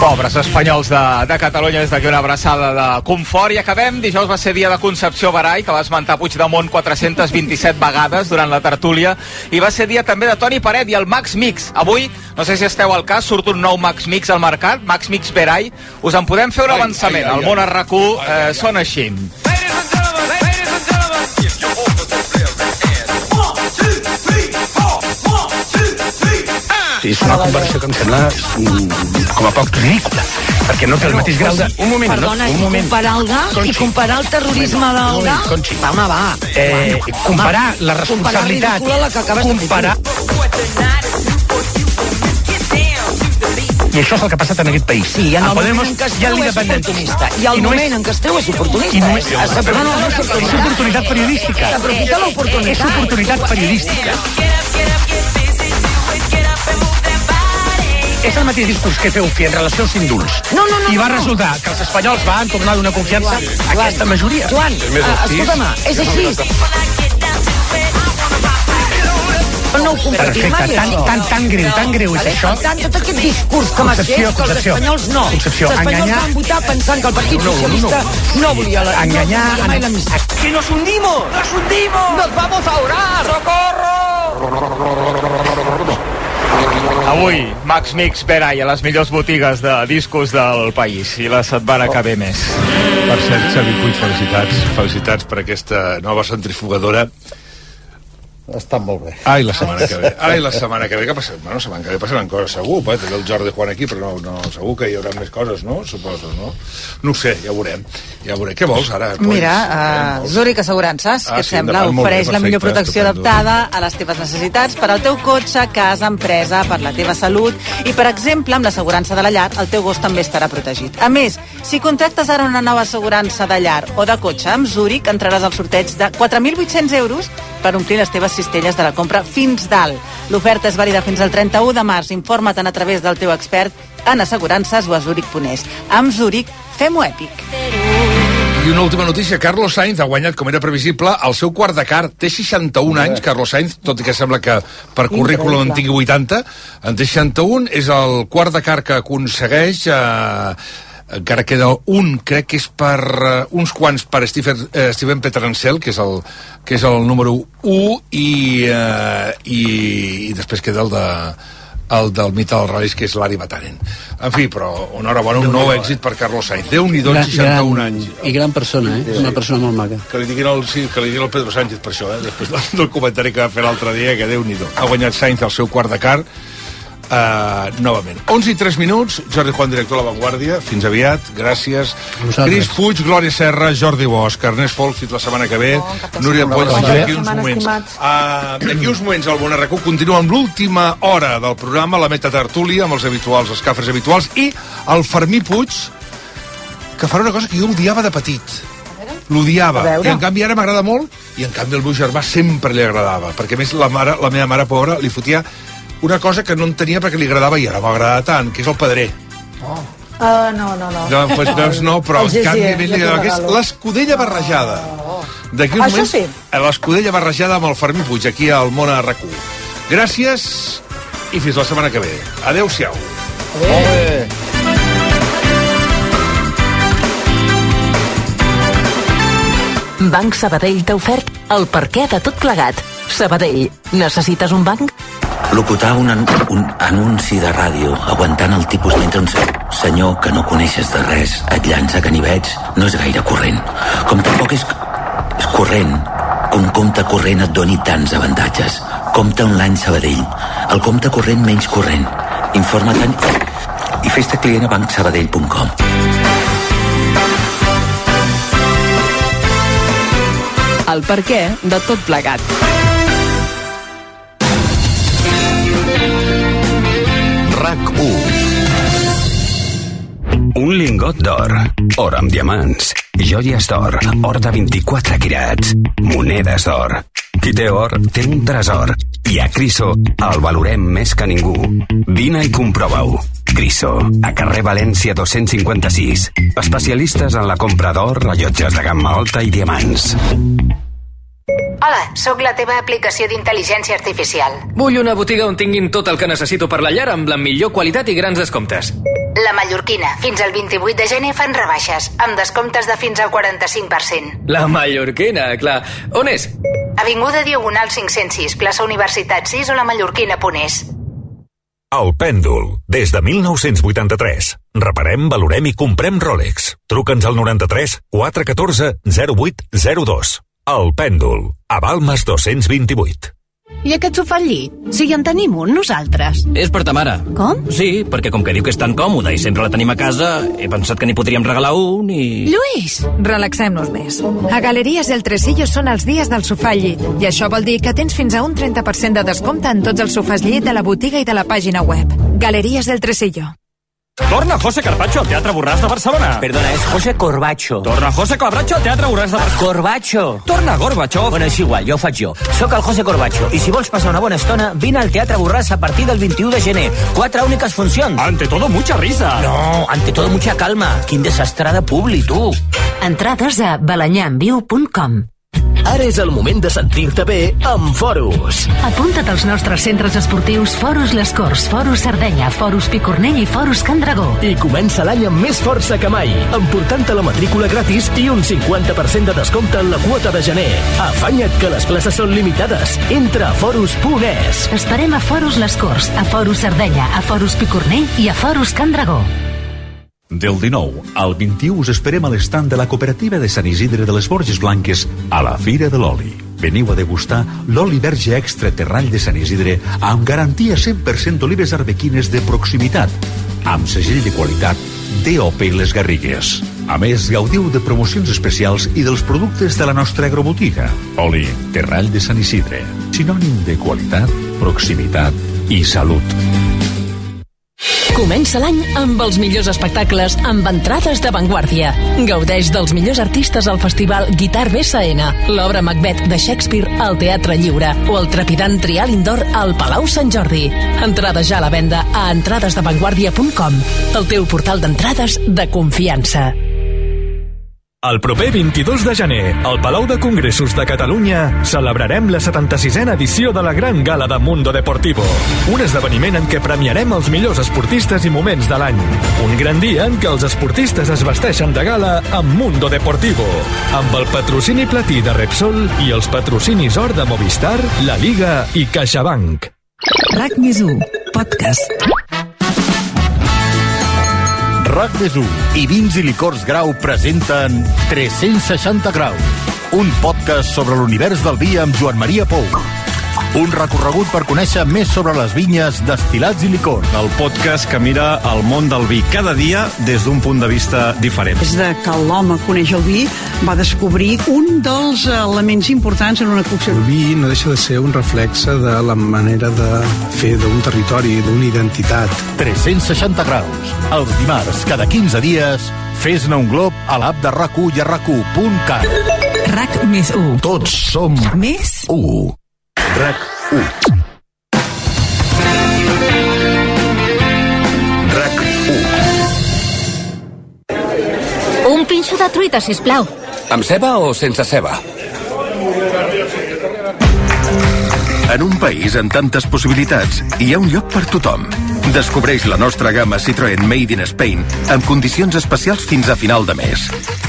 Pobres espanyols de Catalunya, des d'aquí una abraçada de confort. I acabem. Dijous va ser dia de Concepció Barai, que va esmentar Puigdemont 427 vegades durant la tertúlia, i va ser dia també de Toni Peret i el Max Mix. Avui, no sé si esteu al cas, surt un nou Max Mix al mercat, Max Mix Barai. Us en podem fer un avançament. El món a RAC1 sona així. És una comparació que em sembla com a poc ridícula, perquè no té el mateix grau de... Un moment, perdona, un moment. Comparar el gas i comparar el terrorisme del gas... Comparar la responsabilitat... Comparar la que acabes de comparar... I això és el que ha passat en aquest país. Sí, en el moment en què esteu és oportunista. I el moment en què esteu és oportunista. És oportunitat periodística. S'aprofita l'oportunitat. És oportunitat periodística. És el mateix discurs que feu fi en relació als indults. No. I va resultar que els espanyols van tornar a donar confiança a aquesta majoria. Joan, escolta'm, és així. No ho compartim mai, això. Tan greu és això. Per tant, tot aquest discurs que m'has fet, que els espanyols no. Concepció, els espanyols van votar pensant que el Partit Socialista no volia la... Enganyar... ¡Que nos hundimos! ¡Nos hundimos! ¡Nos vamos a ahogar! ¡Socorro! Avui, Max Mix Barai a les millors botigues de discos del país. I la setmana que ve més. Per cert, Xavi Puig, felicitats per aquesta nova centrifugadora. Està molt bé. Ai, la setmana que ve. Què passa? Bueno, la setmana que ve passaran coses, segur. També el Jordi Juan aquí, però no, segur que hi haurà més coses, no? Suposo, no? No ho sé, ja ho veurem. Què vols, ara? Mira, Zurich Assegurances, què et sembla? Ofereix la millor protecció adaptada a les teves necessitats per al teu cotxe, casa, empresa, per la teva salut i, per exemple, amb l'assegurança de la llar, el teu gos també estarà protegit. A més, si contractes ara una nova assegurança de llar o de cotxe amb Zurich, entraràs al sorteig de 4.800 euros per omplir les teves cistelles de la compra fins dalt. L'oferta és vàlida fins al 31 de març. Informa't a través del teu expert en assegurances o a Zurich.es. Amb Zurich, fem-ho èpic. I una última notícia, Carlos Sainz ha guanyat, com era previsible, el seu quart Dakar. Té 61 anys, Carlos Sainz, tot i que sembla que per currículum en tingui 80. En té 61, és el quart Dakar que aconsegueix... encara queda un, crec que és per uns quants per Steven Peterhansel, que és el número 1, i després queda el del mite del ral·lis, que és l'Ari Vatanen. En fi, però enhorabona, un nou èxit per Carlos Sainz. Déu-n'hi-do, 61 anys. I gran persona, una persona molt maca. Que li diguin el Pedro Sánchez per això, després del comentari que va fer l'altre dia, que Déu-n'hi-do. Ha guanyat Sainz el seu quart Dakar, novament. 11 i 3 minuts, Jordi Juan, director de La Vanguardia, fins aviat, gràcies. Cris Puig, Glòria Serra, Jordi Bosch, Ernest Folk, fins la setmana que ve, Núria Pons, d'aquí uns moments. D'aquí uns moments el Bon RAC1 continua amb l'última hora del programa, la metatertúlia, amb els habituals, els cafres habituals, i el Fermí Puig, que farà una cosa que jo odiava de petit. L'odiava, i en canvi ara m'agrada molt, i en canvi el meu germà sempre li agradava, perquè a més la meva mare pobra li fotia una cosa que no entenia perquè li agradava i ara m'agrada tant, que és el pedrer. No. Doncs no, però en canvi li agradava, que és l'escudella barrejada. D'aquí uns moments, sí. L'escudella barrejada amb el Fermí Puig, aquí al Món a RAC1. Gràcies i fins la setmana que ve. Adéu-siau. Banc Sabadell t'ha ofert el perquè de tot plegat. Sabadell, necessites un banc? Locutar un anunci de ràdio aguantant el tipus mentre un senyor que no coneixes de res et llança ganivets no és gaire corrent. Com tampoc és corrent que un compte corrent et doni tants avantatges. Compte online Sabadell, el compte corrent menys corrent. Informa-te'n i fes-te client a bancsabadell.com. El perquè de tot plegat. RAC1. Un lingot d'or, or amb diamants, joies d'or, or de 24 quirats, monedes d'or. Qui té or, té un tresor. I a Criso el valorem més que ningú. Vine i comprova-ho. Criso, a carrer València 256. Especialistes en la compra d'or, rellotges de gamma alta i diamants. Hola, sóc la teva aplicació d'intel·ligència artificial. Vull una botiga on tinguin tot el que necessito per la llar amb la millor qualitat i grans descomptes. La Mallorquina. Fins al 28 de gener fan rebaixes, amb descomptes de fins al 45%. La Mallorquina, clar. On és? Avinguda Diagonal 506, plaça Universitat 6 o lamallorquina.es. El Pèndol, des de 1983. Reparem, valorem i comprem Rolex. Truca'ns al 93 414 0802. El Pèndol, a Balmes 228. I aquest sofà al llit? Si en tenim un, nosaltres. És per ta mare. Com? Sí, perquè com que diu que és tan còmoda i sempre la tenim a casa, he pensat que n'hi podríem regalar un i... Lluís, relaxem-nos més. A Galeries El Tresillo són els dies del sofà al llit. I això vol dir que tens fins a un 30% de descompte en tots els sofàs llit de la botiga i de la pàgina web. Galeries El Tresillo. Torna José Carpaccio al Teatre Borràs de Barcelona. Perdona, es José Corbacho. Torna José Corbacho al Teatre Borràs de Barcelona. Corbacho. Torna Gorbachev. Bueno, és igual, ja ho faig jo. Soc el José Corbacho i si vols passar una bona estona, vine al Teatre Borràs a partir del 21 de gener. 4 úniques funcions. Ante todo, mucha risa. No, ante todo, mucha calma. Quin desastre de publi, tu. Entrades a balanyanviu.com. Ara és el moment de sentir-te bé amb Forus. Apunta't als nostres centres esportius Forus Les Corts, Forus Sardenya, Forus Picornell i Forus Can Dragó. I comença l'any amb més força que mai, emportant-te la matrícula gratis i un 50% de descompte en la quota de gener. Afanya't que les places són limitades. Entra a forus.es. Esperem a Forus Les Corts, a Forus Sardenya, a Forus Picornell i a Forus Can Dragó. Del 19 al 21 us esperem a l'estand de la cooperativa de Sant Isidre de les Borges Blanques a la Fira de l'Oli. Veniu a degustar l'oli verge extra terrall de Sant Isidre amb garantia 100% d'olives arbequines de proximitat, amb segell de qualitat DOP i les Garrigues. A més, gaudiu de promocions especials i dels productes de la nostra agrobotiga. Oli terrall de Sant Isidre, sinònim de qualitat, proximitat i salut. Comença l'any amb els millors espectacles amb entrades d'avantguàrdia. Gaudeix dels millors artistes al festival Guitar BSN, l'obra Macbeth de Shakespeare al Teatre Lliure o el trepidant Trial Indoor al Palau Sant Jordi. Entrades ja a la venda a entradesdavantguàrdia.com, el teu portal d'entrades de confiança. El proper 22 de gener, al Palau de Congressos de Catalunya, celebrarem la 76a edició de la Gran Gala de Mundo Deportivo. Un esdeveniment en què premiarem els millors esportistes i moments de l'any. Un gran dia en què els esportistes es vesteixen de gala amb Mundo Deportivo, amb el patrocini platí de Repsol i els patrocinis or de Movistar, La Liga i CaixaBank. RAC+1, podcast. RAC+1 i Vins i Licors Grau presenten 360 graus, un podcast sobre l'univers del vi amb Joan Maria Pou. Un recorregut per conèixer més sobre les vinyes, destil·lats i licors. El podcast que mira el món del vi cada dia des d'un punt de vista diferent. Des de que l'home coneix el vi, va descobrir un dels elements importants en una cocció. El vi no deixa de ser un reflexe de la manera de fer d'un territori, d'una identitat. 360 graus. Els dimarts, cada 15 dies, fes-ne un glob a l'app de RAC1 i a RAC1.cat. RAC+1. Tots som més 1. RAC1. Un pinxo de truita, sisplau. Amb ceba o sense ceba? En un país amb tantes possibilitats, hi ha un lloc per tothom. Descobreix la nostra gamma Citroën Made in Spain amb condicions especials fins a final de mes.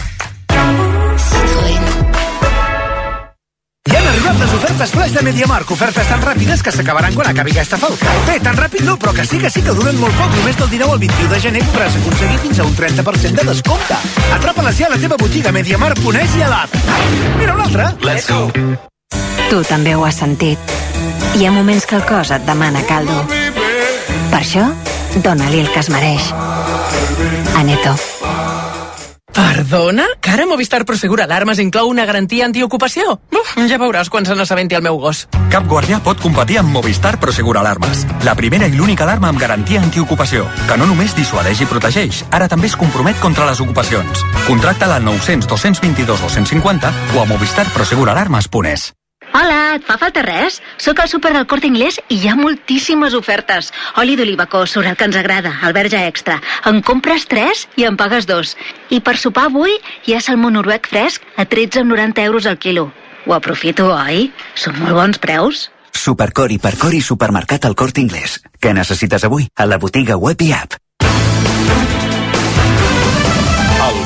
Ja han arribat les ofertes flash de MediaMarkt. Ofertes tan ràpides que s'acabaran quan acabi aquesta falca. Bé, tan ràpid no, però que sí que duren molt poc. Només del 19 al 21 de gener podràs aconseguir fins a un 30% de descompte. Atrapa-les ja a la teva botiga MediaMarkt.es i a l'app. Mira un altre. Let's go. Tu també ho has sentit. Hi ha moments que el cos et demana caldo. Per això, dona-li el que es mereix. Aneto. Perdona? Que ara Movistar Prosegur Alarmes inclou una garantia antiocupació? Ja veuràs quan se n'assabenti el meu gos. Cap guàrdia pot competir amb Movistar Prosegur Alarmes. La primera i l'única alarma amb garantia antiocupació, que no només dissuadeix i protegeix, ara també es compromet contra les ocupacions. Contracta-la al 900 222 250 o a movistarproseguralarmes.es. Hola, et fa falta res? Soc al súper del Corte Inglés i hi ha moltíssimes ofertes. Oli d'oliva sobre el que ens agrada, el verge extra. En compres 3 i en pagues 2. I per sopar avui hi ha salmó noruec fresc a 13,90 euros al quilo. Ho aprofito, oi? Són molt bons preus. Supercor, Hipercor i Supermercat al Corte Inglés. Què necessites avui? A la botiga web i app.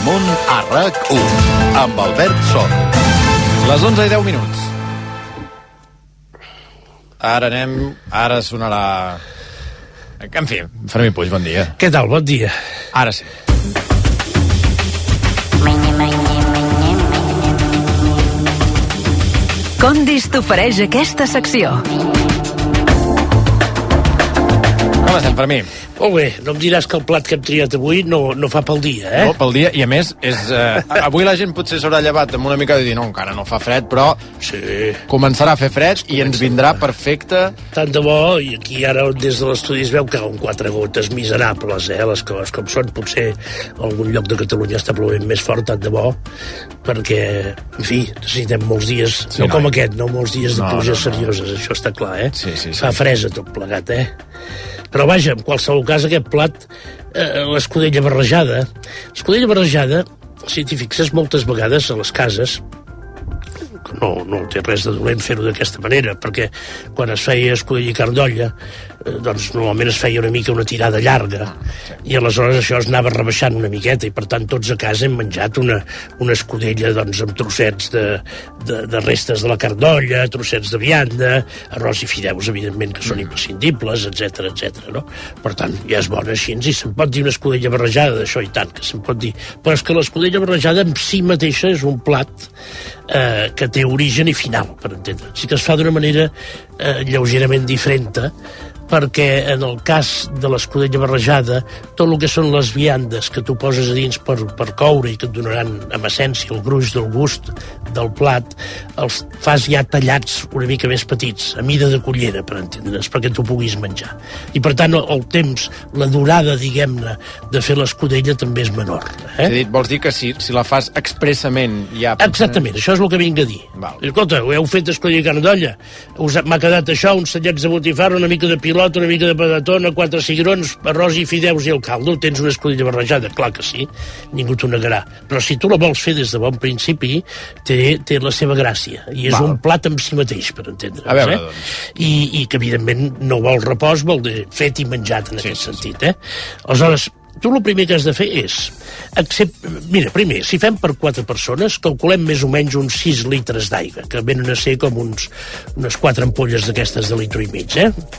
Amunt a RAC1 amb Albert Soto. Les 11:10. Ara sonarà... En fi, Fermí Puig, bon dia. Què tal? Bon dia. Ara sí. Condis t'ofereix aquesta secció. Com estem, Fermí? Molt bé, no em diràs que el plat que hem triat avui no fa pel dia, eh? No, pel dia, i a més, avui la gent potser s'haurà llevat amb una mica de dir, no, encara no fa fred, però sí, començarà a fer fred i ens vindrà perfecte. Tant de bo, i aquí ara des de l'estudi es veu que cauen 4 gotes miserables, les coses com són. Potser algun lloc de Catalunya està plovent més fort, tant de bo, perquè, en fi, necessitem molts dies, sí, no com aquest, no molts dies de pluges serioses, això està clar, eh? Sí. Fa fresa tot plegat, eh? Però vaja, en qualsevol cas, aquest plat, l'escudella barrejada, si t'hi fixes moltes vegades a les cases, no té res de dolent fer-ho d'aquesta manera, perquè quan es feia escudella i carn d'olla, doncs normalment es feia una mica una tirada llarga, i aleshores això es anava rebaixant una miqueta, i per tant tots a casa hem menjat una escudella doncs, amb trossets de restes de la carn d'olla, trossets de vianda, arròs i fideus, evidentment, que són imprescindibles, etc, no? Per tant, ja és bona així, i se'n pot dir una escudella barrejada d'això, i tant, que se'n pot dir. Però és que l'escudella barrejada en si mateixa és un plat que té origen i final, per entendre. Sí que es fa d'una manera lleugerament diferent, perquè en el cas de l'escudella barrejada, tot el que són les viandes que tu poses a dins per coure i que et donaran amb essència el gruix del gust del plat, els fas ja tallats una mica més petits, a mida de cullera, per entendre's, perquè tu puguis menjar. I per tant el temps, la durada, diguem-ne, de fer l'escudella també és menor. Vols dir que si la fas expressament ja... Exactament, això és el que vinc a dir. Escolta, ho heu fet escudella i carn d'olla, m'ha quedat això, uns tallets de botifarra, una mica de pilot, una mica de patatona, 4 cigrons, arròs i fideus i el caldo. Tens una escudella barrejada? Clar que sí, ningú t'ho negarà. Però si tu la vols fer des de bon principi, té la seva gràcia. I és un plat en si mateix, per entendre'ns. A veure, doncs. I que, evidentment, no vol repòs, vol de fet i menjat, en aquest sentit. Aleshores, tu el primer que has de fer és... Mira, primer, si fem per 4 persones, calculem més o menys uns 6 litres d'aigua, que venen a ser com unes 4 ampolles d'aquestes de litro i mig,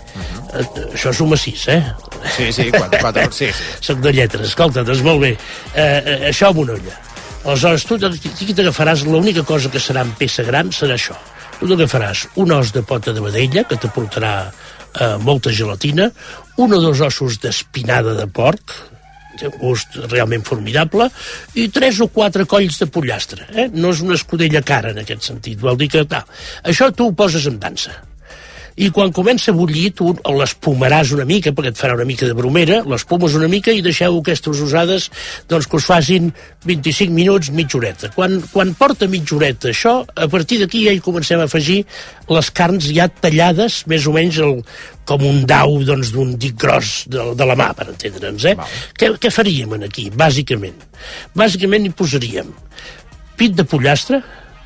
Això és un massís, Sí, 4, sí. Soc de lletres, escolta, doncs molt bé. Això amb una olla. Aleshores, tu t'agafaràs, l'única cosa que serà en peça gran serà això. Tu t'agafaràs un os de pota de vedella, que t'aportarà molta gelatina, 1 o 2 ossos d'espinada de porc, té un gust realment formidable, i 3 o 4 colls de pollastre. No és una escudella cara, en aquest sentit. Vol dir que això tu ho poses en dansa. I quan comença a bullir, tu l'espumaràs una mica, perquè et farà una mica de bromera, l'espumes una mica i deixeu aquestes usades doncs, que us facin 25 minuts, mitja horeta. Quan porta mitja horeta això, a partir d'aquí ja hi comencem a afegir les carns ja tallades, més o menys com un dau doncs, d'un dit gros de la mà, per entendre'ns. Què faríem aquí, bàsicament? Bàsicament hi posaríem pit de pollastre,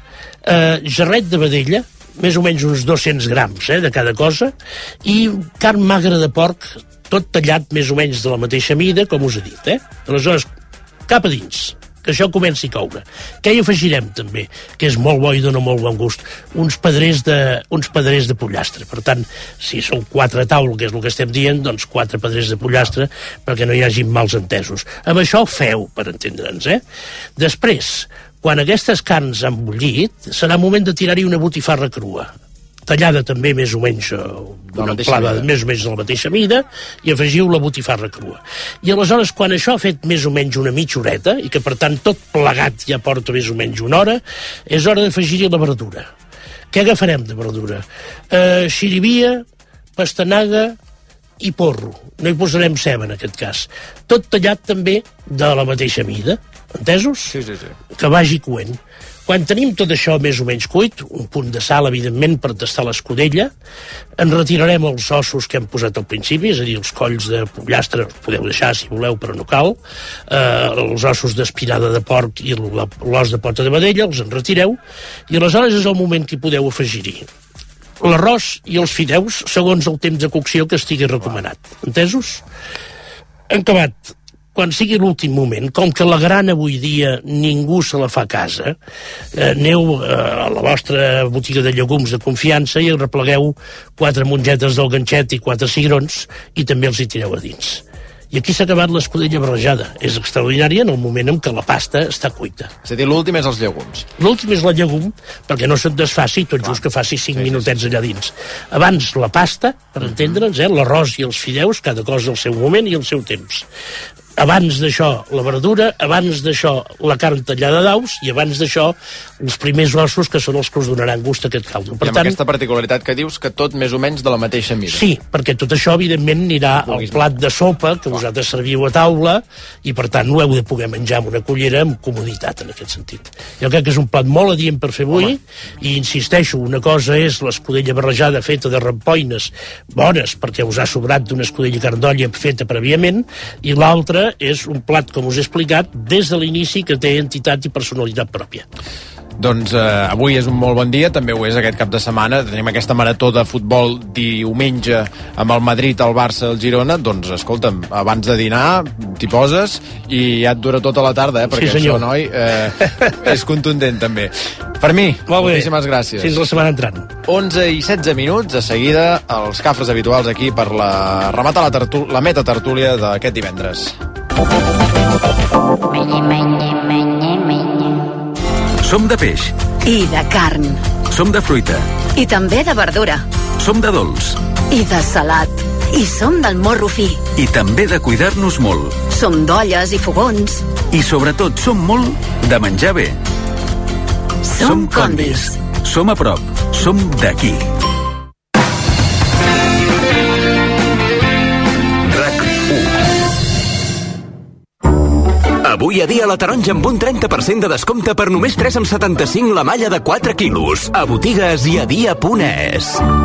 jarret de vedella, més o menys uns 200 grams de cada cosa, i carn magra de porc, tot tallat més o menys de la mateixa mida, com us he dit. Aleshores, cap a dins, que això comenci a coure. Què hi afegirem, també? Que és molt bo i dona molt bon gust. Uns pedrers de pollastre. Per tant, si són 4 a taula, que és el que estem dient, doncs 4 pedrers de pollastre, perquè no hi hagi mals entesos. Amb això feu, per entendre'ns. Després, quan aquestes carns han bullit, serà moment de tirar-hi una botifarra crua, tallada també més o menys d'una amplada més o menys de la mateixa mida, i afegiu la botifarra crua. I aleshores, quan això ha fet més o menys una mitja horeta, i que per tant tot plegat ja porta més o menys una hora, és hora d'afegir-hi la verdura. Què agafarem de verdura? Xirivia, pastanaga i porro. No hi posarem ceba en aquest cas. Tot tallat també de la mateixa mida. Entesos? Sí. Que vagi coent. Quan tenim tot això més o menys cuit, un punt de sal, evidentment, per tastar l'escudella, en retirarem els ossos que hem posat al principi, és a dir, els colls de pollastre, els podeu deixar si voleu, però no cal, els ossos d'espinada de porc i l'os de pota de vedella, els en retireu, i aleshores és el moment que podeu afegir-hi l'arròs i els fideus segons el temps de cocció que estigui recomanat. Entesos? En acabat, quan sigui l'últim moment, com que la grana avui dia ningú se la fa a casa, aneu a la vostra botiga de llegums de confiança i replegueu 4 mongetes del ganxet i 4 cigrons i també els hi tireu a dins. I aquí s'ha acabat l'escudella barrejada. És extraordinària en el moment en què la pasta està cuita. És a dir, l'últim és els llegums. L'últim és la llegum, perquè no se't desfaci, tot just que faci 5 minutets allà dins. Abans la pasta, per entendre'ns, l'arròs i els fideus, cada cosa al seu moment i al seu temps. Abans d'això la verdura, abans d'això la carn tallada d'aus i abans d'això els primers ossos que són els que us donaran gust a aquest caldo. I amb aquesta particularitat que dius que tot més o menys de la mateixa mida. Sí, perquè tot això evidentment anirà al plat de sopa que vosaltres serviu a taula i per tant ho heu de poder menjar amb una cullera amb comoditat en aquest sentit. Jo crec que és un plat molt adient per fer avui i insisteixo, una cosa és l'escudella barrejada feta de rampoines bones perquè us ha sobrat d'una escudella carn d'olla feta prèviament i l'altra és un plat, com us he explicat, des de l'inici que té entitat i personalitat pròpia. Doncs avui és un molt bon dia, també ho és aquest cap de setmana, tenim aquesta marató de futbol diumenge amb el Madrid, el Barça, el Girona, doncs escolta'm, abans de dinar t'hi poses i ja et dura tota la tarda, perquè sí, això, noi, és contundent també. Per mi, moltíssimes gràcies. Fins la setmana entrant. 11 i 16 minuts, de seguida els cafres habituals aquí per rematar la meta tertúlia d'aquest divendres. Som de peix. I de carn. Som de fruita. I també de verdura. Som de dolç. I de salat. I som del morro fi. I també de cuidar-nos molt. Som d'olles i fogons. I sobretot som molt de menjar bé. Som Condis. Som a prop. Som d'aquí. Avui a dia la taronja amb un 30% de descompte per només 3,75 la malla de 4 quilos. A botigues i a dia.es.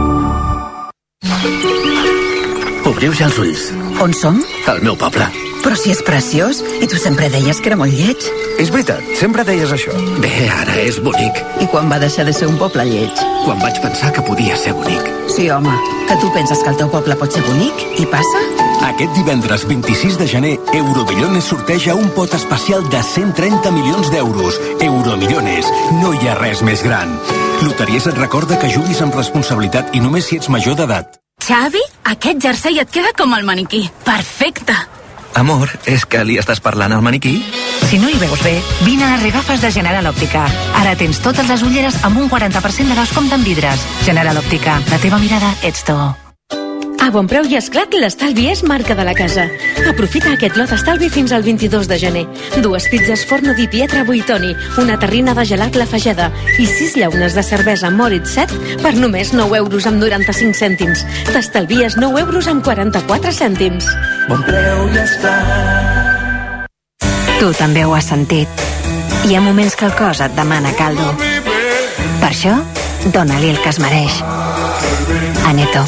Obriu ja els ulls. On som? Al meu poble. Però si és preciós, i tu sempre deies que era molt lleig. És veritat, sempre deies això. Bé, ara és bonic. I quan va deixar de ser un poble lleig? Quan vaig pensar que podia ser bonic. Sí, home, que tu penses que el teu poble pot ser bonic, i passa? Aquest divendres 26 de gener, Euromillones sorteja un pot especial de 130 milions d'euros. Euromillones, no hi ha res més gran. Loteries et recorda que juguis amb responsabilitat i només si ets major d'edat. Xavi, aquest jersei et queda com el maniquí. Perfecte. Amor, és que li estàs parlant al maniquí? Si no hi veus bé, vine a les regafes de General Òptica. Ara tens totes les ulleres amb un 40% de descompte en vidres. General Òptica, la teva mirada ets tu. A Bonpreu i Esclat, l'estalvi és marca de la casa. Aprofita aquest lot estalvi fins al 22 de gener. 2 pizzas Forno di Pietra Buitoni, una terrina de gelat La Fageda i 6 llaunes de cervesa Moritz 7 per només 9 euros amb 95 cèntims. T'estalvies 9 euros amb 44 cèntims. Bonpreu i Esclat. Tu també ho has sentit. Hi ha moments que el cos et demana caldo. Per això, dona-li el que es mereix. Aneto.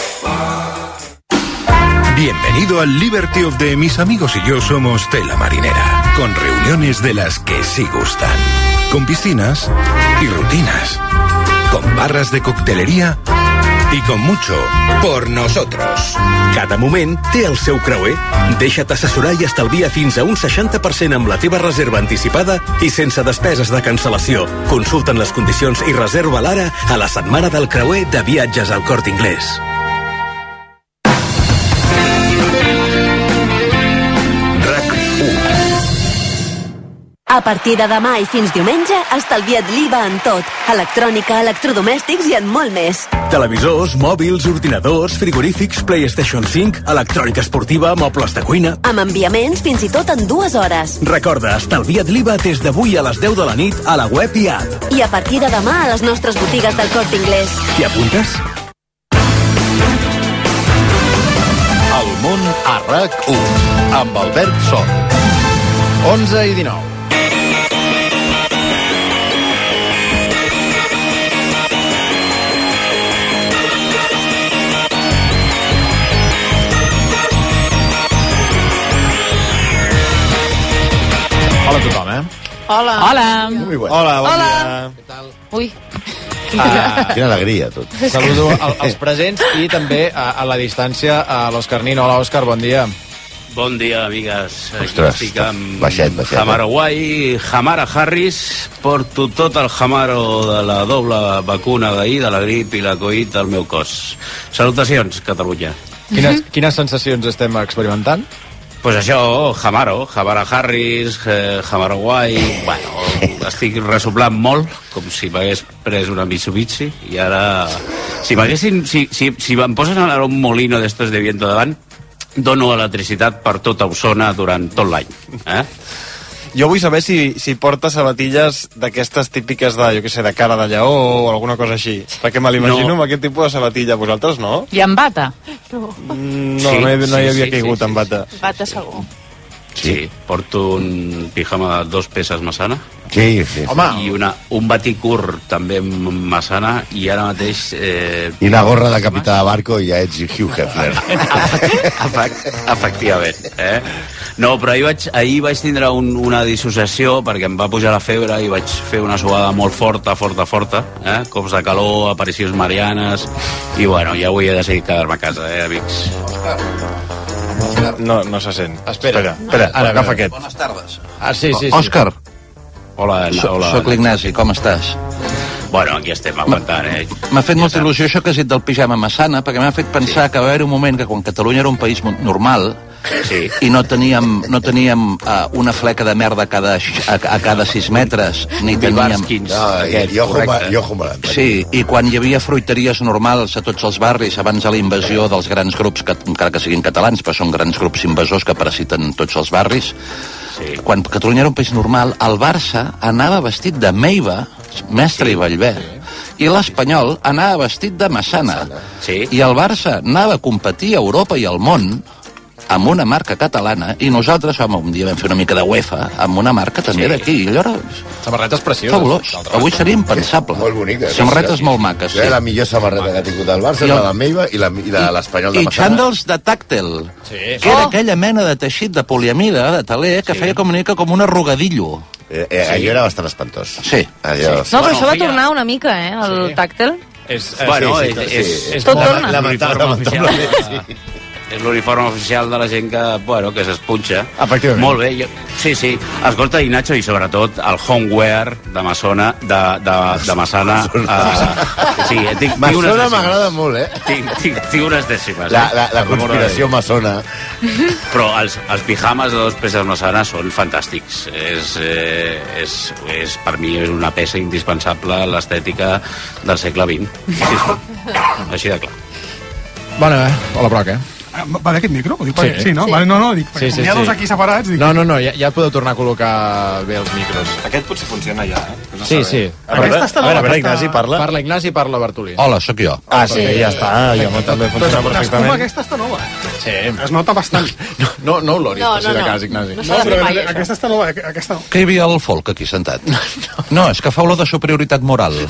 Bienvenido al Liberty of the Mis amigos y yo somos Tela Marinera, con reuniones de las que sí gustan, con piscinas y rutinas, con barras de coctelería i con mucho por nosotros. Cada moment té el seu creuer. Deixa't assessorar i estalvia fins a un 60% amb la teva reserva anticipada i sense despeses de cancel·lació. Consulta'n les condicions i reserva l'ara a la Setmana del Creuer de Viatges al Corte Inglés. A partir de demà i fins diumenge, estalvia't l'IVA en tot. Electrònica, electrodomèstics i en molt més. Televisors, mòbils, ordinadors, frigorífics, PlayStation 5, electrònica esportiva, mobles de cuina... Amb enviaments fins i tot en 2 hores. Recorda, estalvia't l'IVA des d'avui a les 10 de la nit a la web i app. I a partir de demà a les nostres botigues del Corte Inglés. T'hi apuntes? El món a RAC1 amb Albert Sort. 11 i 19. Hola a tothom, Hola. Hola. Muy bueno. Hola, bon Hola. dia. Què tal? Ui. Quina alegria, tot. Saludo als presents i també a la distància a l'Òscar Nino. Hola, Òscar, bon dia. Bon dia, amigues. Ostres, estic amb baixet. Hamarawai, Hamara Harris. Porto tot el Hamaro de la doble vacuna d'ahir, de la grip i la Covid al meu cos. Salutacions, Catalunya. Quines sensacions estem experimentant? Pues això, Hamara Harris, Hamarawai... Bueno, estic ressoplant molt, com si m'hagués pres una Mitsubishi, i ara... Si em posen ara un molino d'estos de viento davant, dono electricitat per tota Osona durant tot l'any. Jo vull saber si porta sabatilles d'aquestes típiques de, jo què sé, de cara de lleó o alguna cosa així, perquè me l'imagino amb aquest tipus de sabatilla. Vosaltres no? I amb bata? No hi havia caigut amb bata. Bata segur. Sí, porto un pijama de 2 peces Massana. Sí. Home. I un batí curt també amb Massana, i ara mateix... I una gorra de capità de barco i ja ets Hugh Hefner. Efectivament. No, però ahir vaig tindre una dissociació perquè em va pujar la febre i vaig fer una suada molt forta. Cops de calor, aparicions marianes, i bueno, ja avui he decidit quedar-me a casa, amics. No se sent. Espera, ara agafa aquest. Bones tardes. Sí. Òscar. Hola. Soc l'Ignasi, com estàs? Bueno, aquí estem aguantant, M'ha fet molta il·lusió això que has dit del pijama Massana, perquè m'ha fet pensar que va haver un moment que quan Catalunya era un país normal, i no teníem una fleca de merda a cada 6 metres, ni teníem... Sí, i quan hi havia fruiteries normals a tots els barris abans de la invasió dels grans grups, encara que siguin catalans, però són grans grups invasors que parasiten tots els barris, quan Catalunya era un país normal, el Barça anava vestit de Meiva, Mestre i Bellver, i l'Espanyol anava vestit de Massana, i el Barça anava a competir a Europa i al món amb una marca catalana, i nosaltres, un dia vam fer una mica de UEFA amb una marca també d'aquí, i allò era... Samarretes precioses. Fabulós. Avui seria impensable. Molt boniques. Samarretes molt maques, sí. La millor samarreta que ha tingut el Barça, la de Meiva i de l'Espanyol de Massana. I xandals de tàctel, que era aquella mena de teixit de poliamida, de taler, que feia com un arrugadillo. Allò era bastant espantós. Sí. No, però això va tornar una mica, el tàctel. Bueno, tot torna. Lamentablement. És l'uniforme oficial de la gent que s'espunxa. Efectivament. Molt bé. Sí. Escolta, i Nacho, i sobretot el homeware de Massana, de Massana. Massona m'agrada molt, Tinc unes dècimes. La conspiració massona. Però els pijames de 2 peces Massana són fantàstics. Per mi és una peça indispensable a l'estètica del segle XX. Sí. Així de clar. Bona, hola, Broc, Va d'aquest micro? Sí, no? Vale, no, dic, perquè n'hi ha dos aquí separats. Dic... No, ja podeu tornar a col·locar bé els micros. Aquest potser funciona ja, Sí. A veure, Ignasi parla. Parla Ignasi i parla Bartolí. Hola, sóc jo. Sí, ja està, jo també funciona perfectament. Aquesta està nova. Sí. Es nota bastant. No oloris, per si de cas, Ignasi. No, però aquesta està nova, aquesta no. Que hi havia el folk aquí sentat? No, és que fa olor de superioritat moral.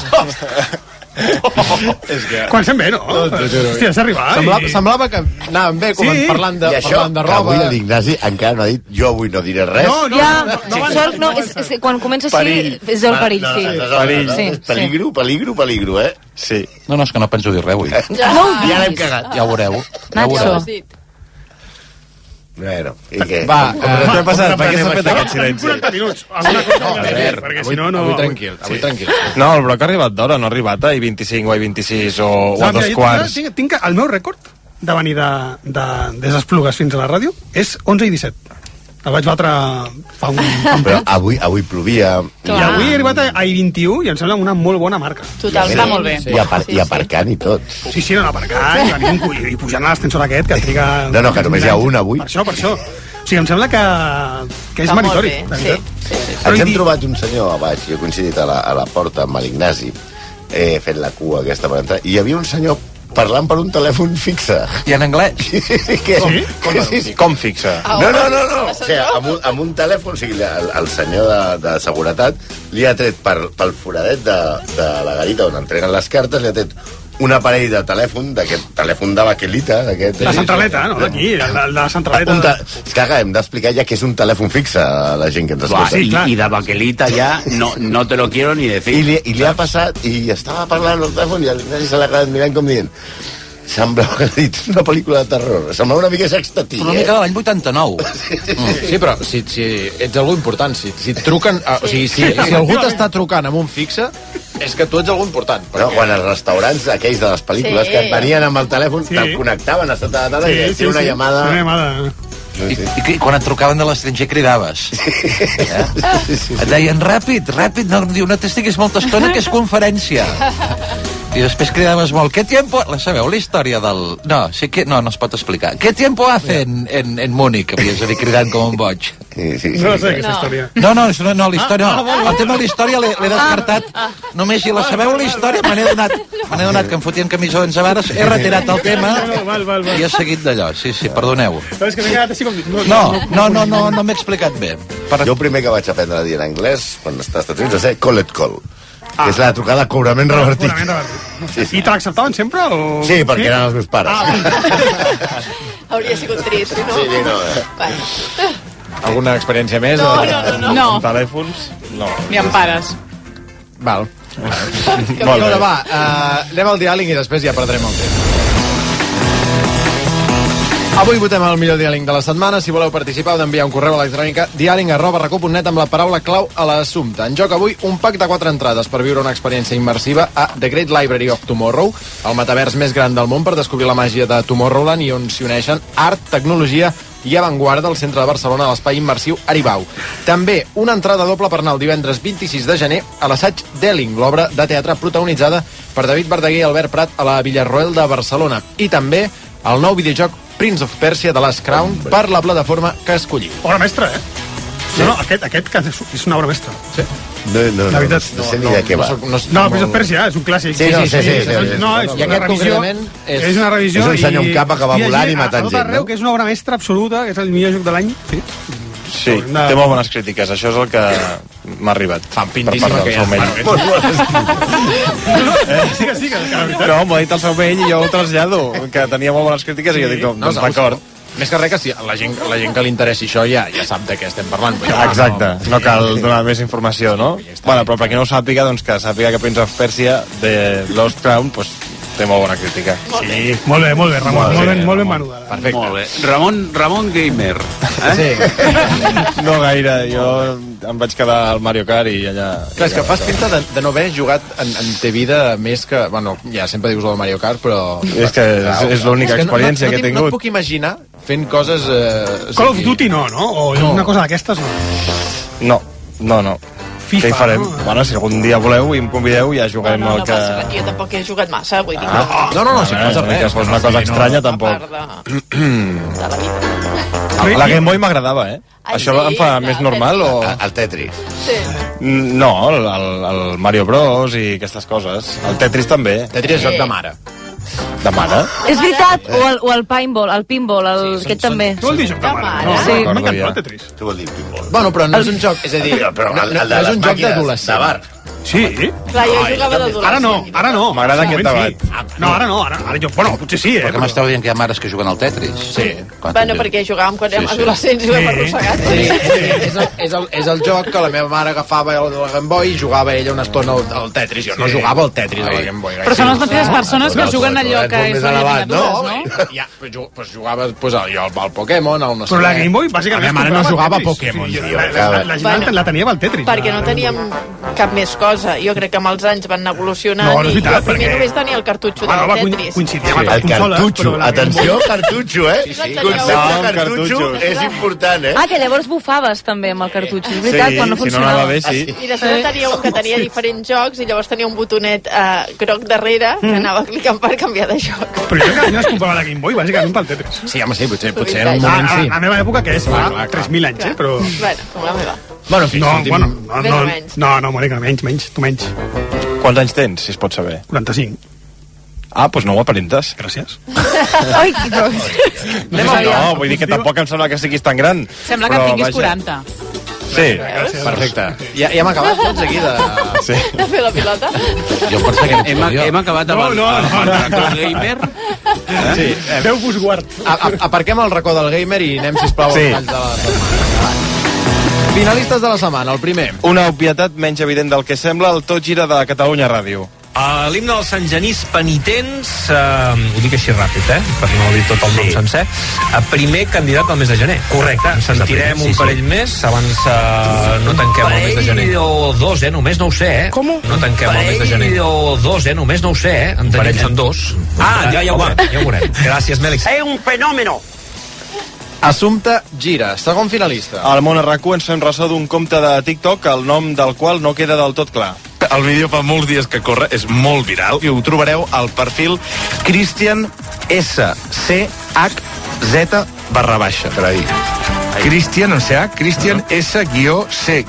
Quan se'n ve, no? Hòstia, s'ha arribat. Semblava que anàvem bé parlant de roba. I això, que avui l'Ignasi encara no ha dit jo avui no diré res. No, és que quan comença així és el perill, sí. Peligro, Sí. No, és que no penso dir res avui. Ja l'hem cagat. Ja ho veureu. Nacho. Bueno, i què? Va, què ha passat? Per què s'ha fet aquest silenci? 40 minuts. Avui tranquil. No, el Broc ha arribat d'hora, no ha arribat a I25 o a I26 o a 2:15. Tinc el meu rècord de venir des d'Esplugues fins a la ràdio és 11:17. El vaig batre fa un Però avui plovia. I avui he arribat a I21 i em sembla una molt bona marca. Total, està molt bé. I aparcant i tot. Sí, no, aparcant i pujant a l'ascensor aquest que triga... No, que només hi ha un avui. Per això. O sigui, em sembla que és meritori. Sí. Ens hem trobat un senyor a baix, jo he coincidit a la porta amb l'Ignasi, fent la cua aquesta per entrar, i hi havia un senyor parlant per un telèfon fixe. I en anglès? Sí. Com fixe? No. O sigui, amb un telèfon, o sigui, el senyor de seguretat li ha tret pel foradet de la garita on entreguen les cartes, li ha tret un aparell de telèfon, d'aquest telèfon de baquelita, la centraleta, no? D'aquí, la centraleta. És que hem d'explicar ja que és un telèfon fixe a la gent que ens escolta. I de baquelita ja no te lo quiero ni decir. I li ha passat, i estava parlant al telèfon, i el Ignasi se l'ha quedat mirant com dient semblava que he dit una pel·lícula de terror. Semblava una mica Sextatí, una mica de l'any 89. Sí, però si ets algú important, si et truquen... O sigui, si algú t'està trucant amb un fixe, és que tu ets algú important. Perquè... No, quan els restaurants aquells de les pel·lícules que et venien amb el telèfon, te'l connectaven a sota de tarda i et una llamada... Una llamada... I quan et trucaven de l'estranger cridaves. Et deien, ràpid, no t'estiguis molta estona, que és conferència. I després cridaves molt, ¿qué tiempo...? La sabeu, la història del... No, no es pot explicar. ¿Qué tiempo hace en Múnich? Havies de dir cridant com un boig. No sé aquesta història. No, la història... El tema de la història l'he descartat. Només si la sabeu, la història, me n'he donat que em fotien camisons a vares, he retirat el tema i he seguit d'allò. Sí, perdoneu. Però és que m'he quedat així com... No m'he explicat bé. Jo el primer que vaig aprendre a dir en anglès, quan estava als Estats Units, va ser call-it call. Que és la trucada de cobrament revertit. I te l'acceptaven sempre? O... Sí, perquè eren els meus pares. Hauria sigut trist, no? Sí, no. Alguna experiència més? No. Amb telèfons? No. Ni amb pares. Val. Molt bé. Va, anem al diàleg i després ja perdrem el temps. Avui votem el millor diàleg de la setmana. Si voleu participar, heu d'enviar un correu electrònic a diàleg@recu.net amb la paraula clau a l'assumpte. En joc avui un pack de 4 entrades per viure una experiència immersiva a The Great Library of Tomorrow, el metavers més gran del món per descobrir la màgia de Tomorrowland i on s'hi uneixen art, tecnologia i avantguarda al centre de Barcelona a l'espai immersiu Aribau. També una entrada doble per anar el divendres 26 de gener a l'assaig d'Elling, l'obra de teatre protagonitzada per David Verdaguer i Albert Prat a la Villarroel de Barcelona. I també el nou videojoc Prince of Persia de Last Crown per la plataforma que escollim. Obra mestra, eh? Sí. No, aquest és una obra mestra. Sí. No sé ni de què va. No, Prince of Persia és un clàssic. Sí. No, és una revisió. És una revisió. És un senyor amb capa que va volant i matant gent, no? Que és una obra mestra absoluta, que és el millor joc de l'any. Sí, té molt bones crítiques. Això és el que m'ha arribat. Fan pintíssima que ja Sí, que la veritat. No, m'ho ha dit el Saumell i jo ho trasllado, que tenia molt bones crítiques i jo dic, doncs d'acord. Més que res que si la gent que li interessi això ja sap de què estem parlant. Exacte, no cal donar més informació, no? Bueno, però per qui no ho sàpiga, doncs que sàpiga que Prince of Persia de Lost Crown té molt bona crítica. Sí, molt bé, Ramon, molt ben menuda. Perfecte. Molt bé. Ramon Gamer. Sí. No gaire, jo em vaig quedar al Mario Kart i allà... Clar, és que fas pinta de no haver jugat en te vida més que... Bueno, ja sempre dius el Mario Kart, però... És que és l'única experiència que he tingut. No et puc imaginar fent coses... Call of Duty no? O una cosa d'aquestes no. No. FIFA, què hi farem? No? Bueno, si algun dia voleu i em convideu ja jugarem el que... Jo tampoc he jugat massa, vull dir... No, si passa res. Que fos una cosa estranya, tampoc. De la vida. La Game Boy m'agradava, eh? Això em fa més normal o...? El Tetris. Sí. No, el Mario Bros i aquestes coses. El Tetris també. Tetris és joc de mare. De mare? És veritat, o el pinball, aquest també. Què vol dir joc de mare? Sí. M'encanta el Tetris. Què vol dir pinball? Bueno, però no és un joc, és a dir... Però el de és les un joc màquines de bar. Sí? Clar, jo jugava d'adolescent. Ara no. M'agrada aquest debat. No, ara no. Ara jo, bueno, potser sí, Perquè m'esteu dient que hi ha mares que juguen al Tetris? Sí. Bueno, perquè jugàvem quan érem adolescents i l'hem arrossegat. És el joc que la meva mare agafava el de la Game Boy i jugava ella una estona al Tetris. Jo no jugava al Tetris de la Game Boy. Però són les mateixes persones que juguen allò que és eliminadores, no? Ja, pues jugava jo al Pokémon, al no sé. Però la Game Boy, bàsicament... La meva mare no jugava a Pokémon. La gent la tenia al Tetris. Perquè no teníem cap més cosa. Jo crec que amb els anys van anar evolucionant i jo primer només tenia el cartutxo del Tetris. El cartutxo, atenció, cartutxo, eh? Concepte cartutxo és important, eh? Que llavors bufaves també amb el cartutxo, és veritat, quan no funcionava. I després tenia un que tenia diferents jocs i llavors tenia un botonet groc darrere que anava clicant per canviar de joc. Però jo que no es comprava la Game Boy bàsicament pel Tetris. Sí, home, sí, potser en un moment sí. A la meva època, que és fa 3.000 anys, però... Bueno, com la meva. No, Mònica, menys, tu menys. Quants anys tens, si es pot saber? 45. Doncs no ho aparentes. Gràcies. Ai, no, vull dir que tampoc em sembla que siguis tan gran. Sembla que en tinguis 40. Sí, perfecte. Ja hem acabat tots aquí de fer la pilota? Jo pensava que hem acabat amb el racó gamer. Sí, feu-vos guard. Aparquem el racó del gamer i anem, sisplau, als talls de la setmana. Finalistes de la setmana, el primer. Una obvietat menys evident del que sembla, el Tot Gira de Catalunya Ràdio. l'himne dels Sant Genís penitents, ho dic així ràpid, per no dir tot el nom sencer, primer candidat al mes de gener. Correcte. En sentirem un parell més abans no tanquem el mes de gener. O dos, només no ho sé, Com? No tanquem el mes de gener. O dos, només no ho sé, Un parell són dos. Ja ho veurem. Gràcies, Mèlix. És un fenòmeno. Assumpte Gira, segon finalista. Al Món RAC1 ens fem ressò d'un compte de TikTok, el nom del qual no queda del tot clar. El vídeo fa molts dies que corre, és molt viral, i ho trobareu al perfil Christian SCHZ _. Carai. Christian, en CH, Christian S-C-H-Z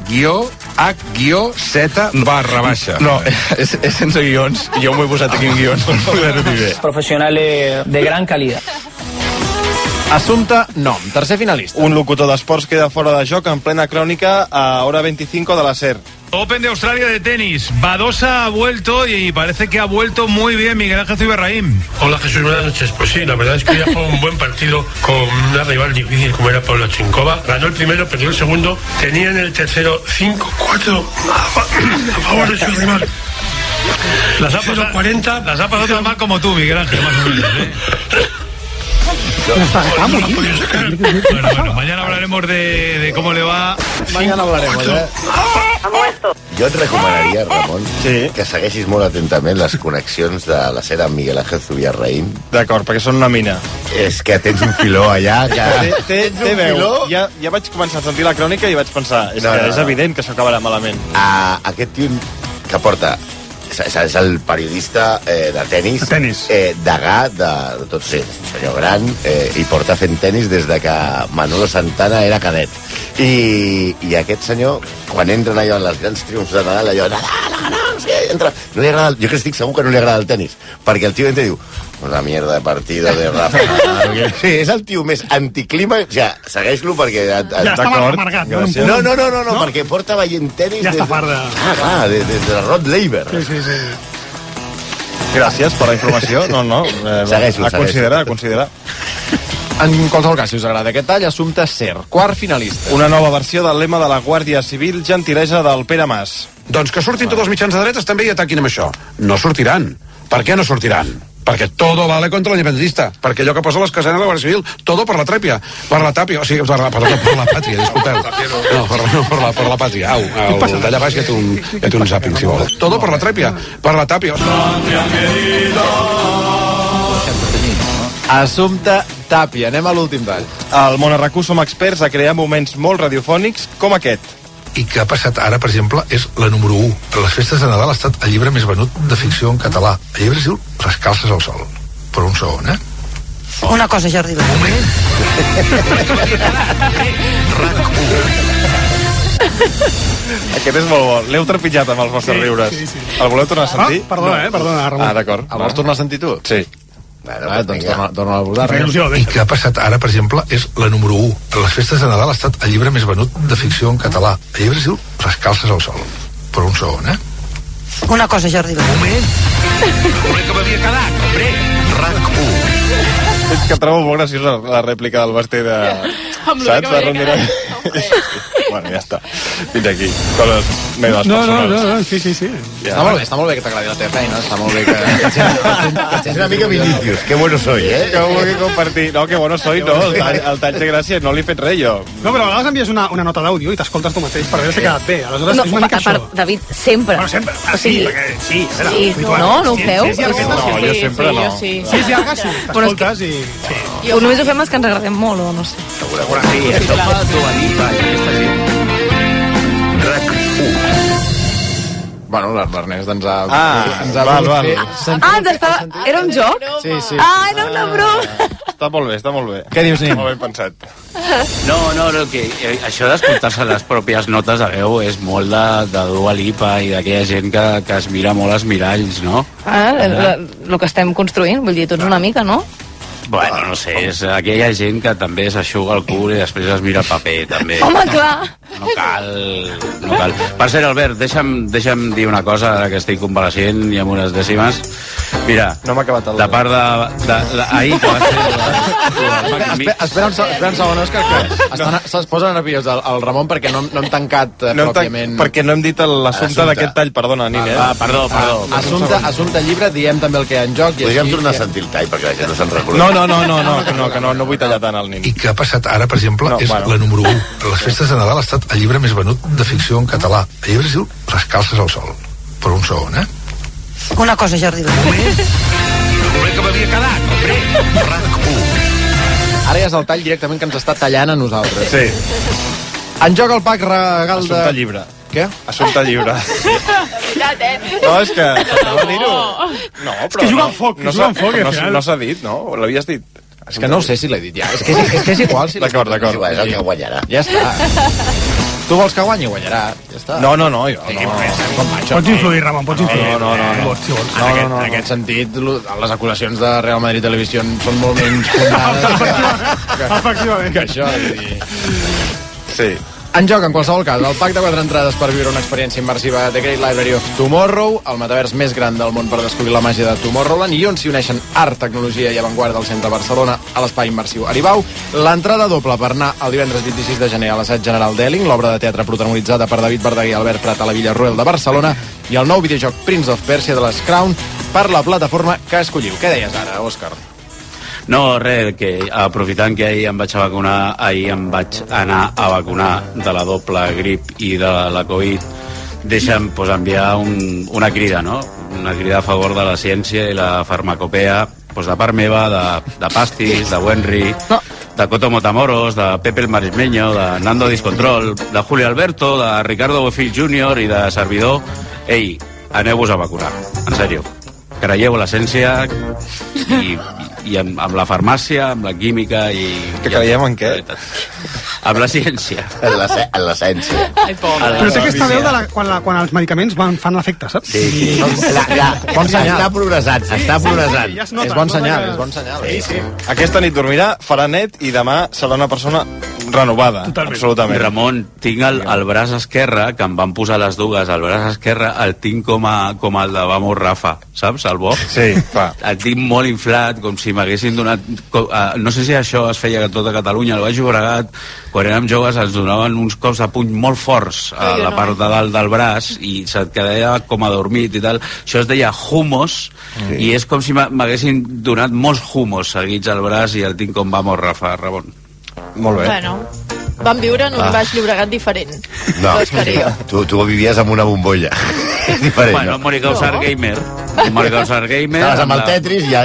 _. No, és sense guions, jo m'ho he posat aquí en guions per poder-ho dir bé. Professionales de gran calidad. Assumpte Nom, tercer finalista. Un locutor d'esports queda fora de joc en plena crònica a hora 25 de la SER. Open de Australia de tenis. Badosa ha vuelto y parece que ha vuelto muy bien Miguel Ángel Iberraín. Hola Jesús, buenas noches. Pues sí, la verdad es que ya fue un buen partido con una rival difícil como era Paula Chinkova. Ganó el primero, perdió el segundo. Tenía en el tercero 5-4 a favor de su rival. Las ha pasado tan mal como tú, Miguel Ángel, más o menos, Bueno, mañana hablaremos de cómo le va. Mañana hablaremos, Jo et recomanaria, Ramon, que segueixis molt atentament les connexions de la SER amb Miguel Ángel Zubiarraín. D'acord, perquè són una mina. És que tens un filó allà que... Té veu. Ja vaig començar a sentir la crònica i vaig pensar, és evident que això acabarà malament. Aquest tio que porta... És el periodista de tenis, degà de tot ser senyor gran, i porta fent tenis des de que Manolo Santana era cadet. I aquest senyor, quan entren allò en les grans triomfs de Nadal, allò, Nadal, sí, entra, no li agrada, jo que estic segur que no li agrada el tenis, perquè el tio entra i diu, una mierda de partido de Rafa. Sí, és el tio més anticlima, o sigui, segueix-lo perquè... Ja està amargat. No, perquè porta veient tenis... Ja està fart de... des de Rod Laver. Sí. Gràcies per la informació. No. Segueix-lo. A considerar. En qualsevol cas, si us agrada aquest tall, Assumpte SER, quart finalista. Una nova versió del lema de la Guàrdia Civil gentilesa del Pere Mas. Doncs que surtin tots els mitjans de dretes també i ataquin amb això. No sortiran. Per què no sortiran? Perquè todo vale contra l'independentista. Perquè allò que posa a les casenes de la Guàrdia Civil, todo per la trèpia, per la tàpia, o sigui, per la pàtria, disculpeu. No, per la pàtria. Au, d'allà baix ja té un zàping, si vol. Todo per la trèpia, per la tàpia. Assumpte Tàpia, anem a l'últim tall. Al Món RAC1 som experts a crear moments molt radiofònics com aquest. I que ha passat ara, per exemple, és la número 1. A les festes de Nadal ha estat el llibre més venut de ficció en català. El llibre es diu Les calces al sol. Per un segon, Una cosa, Jordi. Aquest és molt bo. L'heu trepitjat amb els vostres riures. Sí. El voleu tornar a sentir? Perdona, Ramon. D'acord. El vols tornar a sentir tu? Sí. Doncs torna a posar. I que ha passat ara, per exemple, és la número 1. A les festes de Nadal ha estat el llibre més venut de ficció en català. El llibre es diu Les calces al sol. Per un segon, Una cosa, Jordi. Que m'havia quedat, hombre. RAC1. És que trobo molt graciosa la rèplica del Basté de... Saps? De Rondera. Bueno, ja està. Fins aquí. Coses meves personals. No, sí. Ja. Està molt bé que t'agradi la teva feina, està molt bé que... És una mica Vinicius, que bueno soy, Que ho vulgui compartir. No, que bueno soy, no. El tall té gràcia, no l'he fet res, jo. No, però a vegades envies una nota d'àudio i t'escoltes tu mateix per veure si ha quedat bé. Aleshores, és una mica això. David, sempre. Bueno, sempre. Sí, no ho feu? No, jo sempre no. Sí, alga sí. T'escoltes i... O només ho fem els que ens agradem molt, o no sé. Segurament. Sí, això fa Dua Lipa i aquesta gent. Bueno, l'Ernest ens ha... Val. Era un joc? Sí. Era una broma. Està molt bé. Què dius, Nim? Molt ben pensat. No, que això d'escoltar-se les pròpies notes de veu és molt de Dua Lipa i d'aquella gent que es mira molt als miralls, no? El que estem construint, vull dir, tots una mica, no? Bueno, no sé, és aquella gent que també s'aixuga el cul i després es mira el paper, també. Home, clar! No cal. Per cert, Albert, deixa'm dir una cosa, ara que estic convalescent i amb unes dècimes. Mira, no m'ha acabat de part ahir que va ser... Espera un segon, Òscar, que se'ls posa nerviós el Ramon perquè no hem tancat pròpiament... Perquè no hem dit l'assumpte d'aquest tall, perdona, Nini. Perdó. Assumpte llibre, diem també el que hi ha en joc. Podríem tornar a sentir el tall, perquè la gent no se'n recorda. No vull tallar tant el Nini. I què ha passat ara, per exemple, és la número 1. A les festes de Nadal ha estat el llibre més venut de ficció en català. El llibre es diu Les calces al sol. Per un segon, Una cosa, Jordi. Que m'havia quedat, hombre. Ara ja és el tall directament que ens està tallant a nosaltres. Sí. En joc el pack regal de... Assumpte llibre. Què? Assumpte llibre. No, és que... No, però... És que juga amb foc, no s'ha dit, no? L'havies dit. És que no sé si l'he dit ja. És que és igual. D'acord. És el que guanyarà. Ja està. Tu vols que guanyi? Guanyarà. Ja està. No, jo no. Pots influir, Ramon, pots influir. No. En aquest sentit, les acusacions de Real Madrid Televisió són molt menys fundades Efectivament. que això. Sí. En joc, en qualsevol cas, el pack de 4 entrades per viure una experiència immersiva The Great Library of Tomorrow, el metavers més gran del món per descobrir la màgia de Tomorrowland, i on s'hi uneixen art, tecnologia i avantguarda del centre de Barcelona a l'espai immersiu Aribau. L'entrada doble per anar el divendres 26 de gener a l'assaig general d'Eling, l'obra de teatre protagonitzada per David Verdaguer i Albert Prat a la Villarroel de Barcelona, i el nou videojoc Prince of Persia de les Crown per la plataforma que escolliu. Què deies ara, Òscar? No, res, que aprofitant que ahir em vaig anar a vacunar de la doble grip i de la Covid, deixa'm enviar una crida, no? Una crida a favor de la ciència i la farmacopea, de part meva, de Pastis, de Wenry, de Coto Motamoros, de Pepe el Marismeño, de Nando Discontrol, de Julio Alberto, de Ricardo Bofill Jr. i de servidor. Ei, aneu-vos a vacunar, en sèrio. Creieu a la ciència i amb la farmàcia, amb la química i... Que creiem en què? Amb la ciència. En la ciència. Però té aquesta veu quan els medicaments fan l'efecte, saps? Sí. Bon senyal. Està progressant. És bon senyal. Sí. Aquesta nit dormirà, farà net i demà serà una persona renovada. Absolutament. Ramon, tinc el braç esquerre, que em van posar les dues, el braç esquerre el tinc com el de Vamos Rafa, saps? El bo. Sí, fa. El tinc molt inflat, com si m'haguessin donat... No sé si això es feia a tota Catalunya, al Baix Llobregat, quan érem joves ens donaven uns cops de puny molt forts a la part de dalt del braç i se't quedava com adormit i tal. Això es deia humos i és com si m'haguessin donat molts humos seguits al braç i el tinc com Vamos Rafa, Ramon. Molt bé. Bueno, vam viure en un Baix Llobregat diferent. No, tu vivies amb una bombolla. És diferent. Bueno, Mònica Usar Gamer. Mònica Usar Gamer. Estaves amb el Tetris i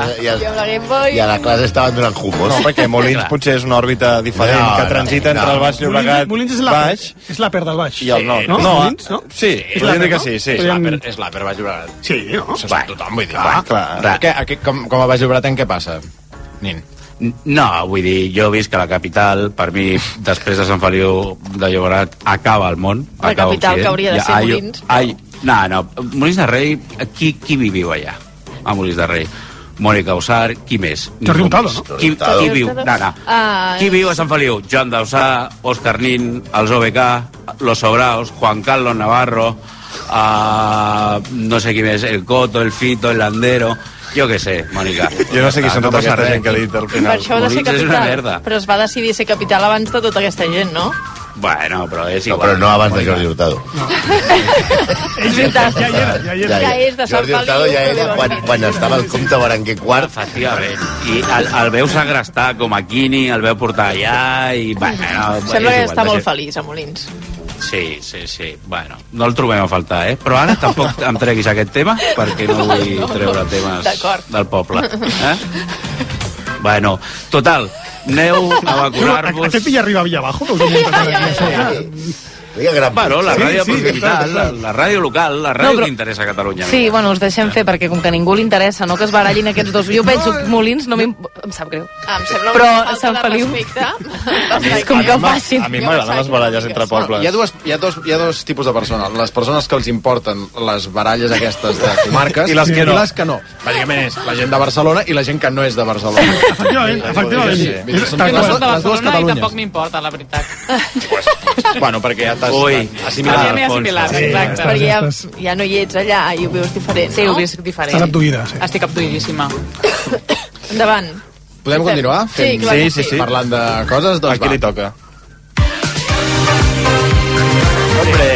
a la classe estaven donant humos. No, perquè Molins potser és una òrbita diferent, que transita entre el Baix Llobregat Molins és l'Àper del Baix. I el Nord. No? Sí, podríem dir que sí. És l'Àper Baix Llobregat. Sí, no? Això és tothom, vull dir. Clar. Com a Baix Llobregat en què passa, Nin? No, vull dir, jo visc a la capital, per mi, després de Sant Feliu de Llobregat, acaba el món. La capital que hauria de ser Molins. No, Molins de Rei, qui viviu allà? A Molins de Rei. Mònica Usar, qui més? Jordi Hurtado, no? Qui viu? No. Qui viu a Sant Feliu? Joan Dausà, Òscar Nin, els OBK, Los Sobraos, Juan Carlos Navarro, no sé qui més, el Coto, el Fito, el Landero... Jo què sé, Mònica. Jo no sé qui són tota aquesta gent que ha dit al final. Per això ha de ser capital, però es va decidir ser capital abans de tota aquesta gent, no? Bueno, però és igual. No, però no abans de Jordi Hurtado. És veritat. Ja és de Sant Jordi Hurtado ja era quan estava el comte Berenguer IV. Efectivament. I el veu segrestar com a Quini, el veu portar allà i... Sembla que està molt feliç a Molins. Sí. Bueno, no el trobem a faltar, Però ara tampoc em treguis aquest tema, perquè no vull treure temes del poble. Bueno, total, aneu a vacunar-vos... Aquest pilla arriba a Villabajo? Bueno, la ràdio proximitat, la ràdio local, la ràdio que interessa a Catalunya. Sí, bueno, us deixem fer, perquè com que a ningú li interessa, no?, que es barallin aquests dos. Jo penso que Molins em sap greu. Em sembla però una falta Sant de Feliu... respecte. Com que facin. A mi m'agraden les baralles entre pobles. Hi ha dos tipus de persones. Les persones que els importen les baralles aquestes de comarques i les que no. Bàsicament és la gent de Barcelona i la gent que no és de Barcelona. Efectivament. Les dues Catalunyes. I tampoc m'importa, la veritat. Bueno, perquè ja assimilar. Exacte. Perquè ja no hi ets allà i ho veus diferent, Sí, no? ho veus diferent. Estàs abduïda, sí. Estic abduïdíssima. Endavant. Podem continuar? Sí, clar que sí. Parlant de coses, doncs Aquí va. li toca. Hombre!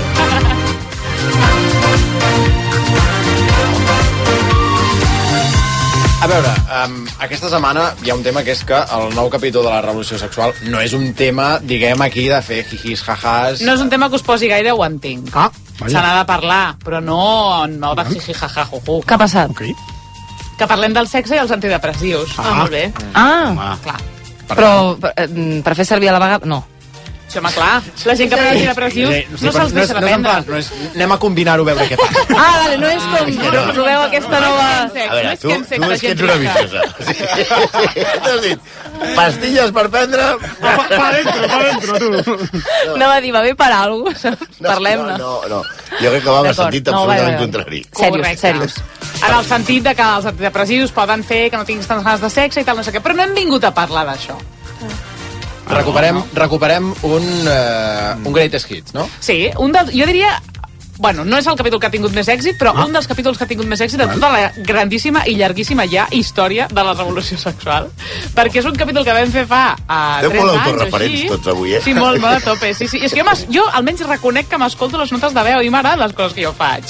A veure, aquesta setmana hi ha un tema que és que el nou capítol de la revolució sexual no és un tema, diguem, aquí de fer jijis, jajàs... No és un tema que us posi gaire, ho entenc. Ah, Se n'ha de parlar, però no de jiji, jaja, juju. Què ha passat? Okay. Que parlem del sexe i els antidepressius. Molt bé. Clar. Però per fer servir a la vegada... No. Sí, home, clar. La gent que pren antidepressius no se'ls deixa de prendre. Anem a combinar-ho a veure què passa. Vale, no és com... Proveu aquesta nova... A veure, tu és que ets una viciosa. T'has dit, pastilles per prendre... Pa dentro, tu. No va dir, va bé per alguna cosa. Parlem-ne. No. Jo crec que va en el sentit absolutament contrari. Seriós. En el sentit de que els antidepressius poden fer que no tinguis tantes ganes de sexe i tal, no sé què, però no hem vingut a parlar d'això. Recuperem un Greatest Hits, no? Sí, jo diria... Bueno, no és el capítol que ha tingut més èxit, però un dels capítols que ha tingut més èxit de tota la grandíssima i llarguíssima ja història de la revolució sexual. Perquè és un capítol que vam fer fa 3 anys. Estem molt autorreferents tots avui, eh? Sí, molt a tope. Sí. És que jo almenys reconec que m'escolto les notes de veu i m'agraden les coses que jo faig.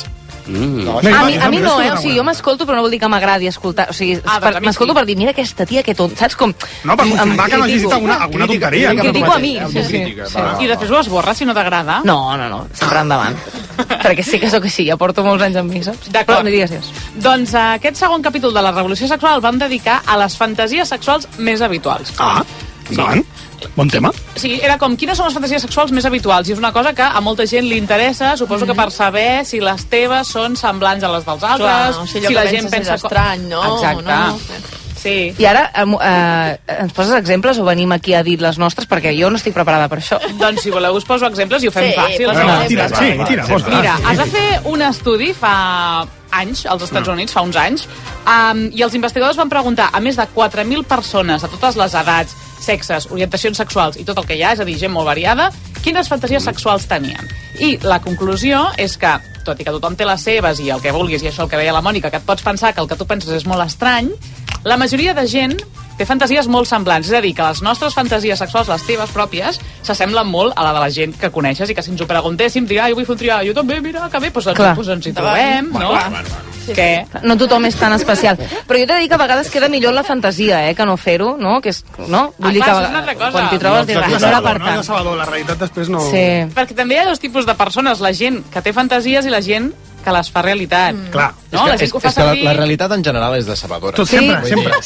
A mi no, o sigui, jo m'escolto però no vol dir que m'agradi escoltar, o sigui, m'escolto per dir, mira aquesta tia que tonta, saps com? No, per confirmar que no hagis dit alguna tonteria. Em critico a mi, sí. I després ho esborres si no t'agrada? No, sempre endavant. Perquè sí que sóc així, ja porto molts anys amb mi, saps? D'acord. No digues. Doncs aquest segon capítol de la revolució sexual el vam dedicar a les fantasies sexuals més habituals. Endavant. Bon tema. Sí, era com, quines són les fantasies sexuals més habituals? I és una cosa que a molta gent li interessa, suposo que per saber si les teves són semblants a les dels altres, o sigui, si la gent pensa és estrany, no? Exacte. Sí. I ara ens poses exemples o venim aquí a dir les nostres? Perquè jo no estic preparada per això. Doncs si voleu us poso exemples i ho fem fàcil. Tira, posa. Mira, es va fer un estudi fa anys, als Estats Units, fa uns anys, i els investigadors van preguntar a més de 4.000 persones de totes les edats, sexes, orientacions sexuals i tot el que hi ha, és a dir, gent molt variada, quines fantasies sexuals tenien. I la conclusió és que, tot i que tothom té les seves i el que vulguis, i això el que deia la Mònica, que et pots pensar que el que tu penses és molt estrany, la majoria de gent té fantasies molt semblants. És a dir, que les nostres fantasies sexuals, les teves pròpies, s'assemblen molt a la de la gent que coneixes i que si ens ho preguntéssim, dirà, jo vull fer un triar, jo també, mira, que bé, doncs ens hi trobem, no? Què? No tothom és tan especial. Però jo t'he de dir que a vegades queda millor la fantasia, que no fer-ho, no? Que és, no? Vull dir que és una altra cosa. quan t'hi trobes dius, no era per tant. La realitat després no... Sí. Perquè també hi ha dos tipus de persones, la gent que té fantasies i la gent que les fa realitat. Clar. No? La gent que ho fa servir... La realitat en general és decebedora. Tot sempre.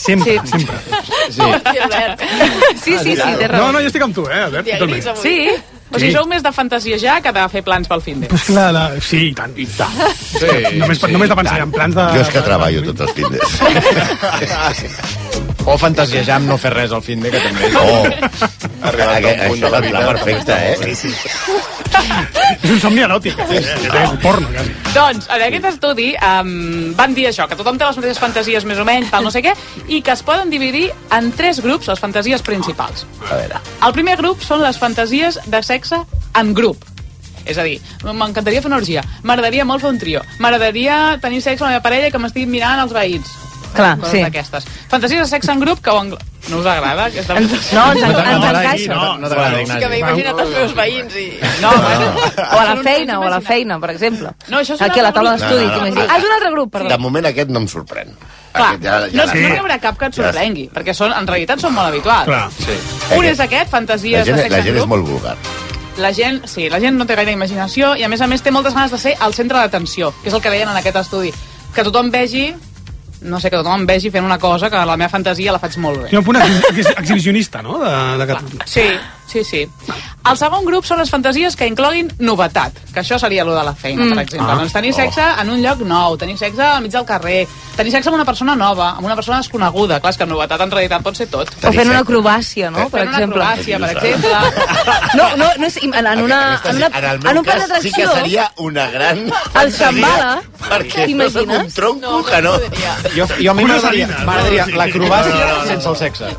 Sí, té raó. No, jo estic amb tu, Albert, totalment. Sí? O sigui, sou més de fantasiejar que de fer plans pel fin de. Pues clar, sí, i tant. Només de pensar en plans de... Jo és que treballo tots els findes. O fantasiejar amb no fer res al fin de, que també és... Això és el pla perfecte, Sí. És un somni eròtic, porno, quasi. Doncs, en aquest estudi van dir això, que tothom té les mateixes fantasies més o menys, tal, no sé què, i que es poden dividir en 3 grups, les fantasies principals. A veure. El primer grup són les fantasies de sexe en grup. És a dir, m'encantaria fer una orgia, m'agradaria molt fer un trio, m'agradaria tenir sexe amb la meva parella i que m'estiguin mirant els veïns. Clar, coses d'aquestes. Fantasies de sexe en grup que no us agrada? Aquesta... No, ens encaixa. No t'agrada, Ignasi. Sí que m'he imaginat els meus veïns i... No, bueno. O a la feina, per exemple. No, això és aquí a la taula d'estudi, t'imagines. És un altre grup, perdó. De moment aquest no em sorprèn. Clar, no hi haurà cap que et sorprengui, perquè en realitat són molt habituals. Clar. Un és aquest, fantasies de sexe en grup. La gent és molt vulgar. La gent no té gaire imaginació i a més té moltes ganes de ser al centre d'atenció, que és el que deien en aquest estudi. Que tothom vegi que tothom em vegi fent una cosa que la meva fantasia la faig molt bé. Hi ha un punt exhibicionista, no? Sí. El segon grup són les fantasies que incloguin novetat, que això seria allò de la feina, per exemple. Doncs tenir sexe en un lloc nou, tenir sexe al mig del carrer, tenir sexe amb una persona nova, amb una persona desconeguda. Clar, és que novetat en realitat pot ser tot. O fent una acrobàcia, no? Per exemple. Una acrobàcia, per exemple. No és... En un pla d'atracció... Sí que seria una gran el Xambala, perquè no soc un tronco que no... Jo a mi m'agradaria l'acrobàcia sense el sexe.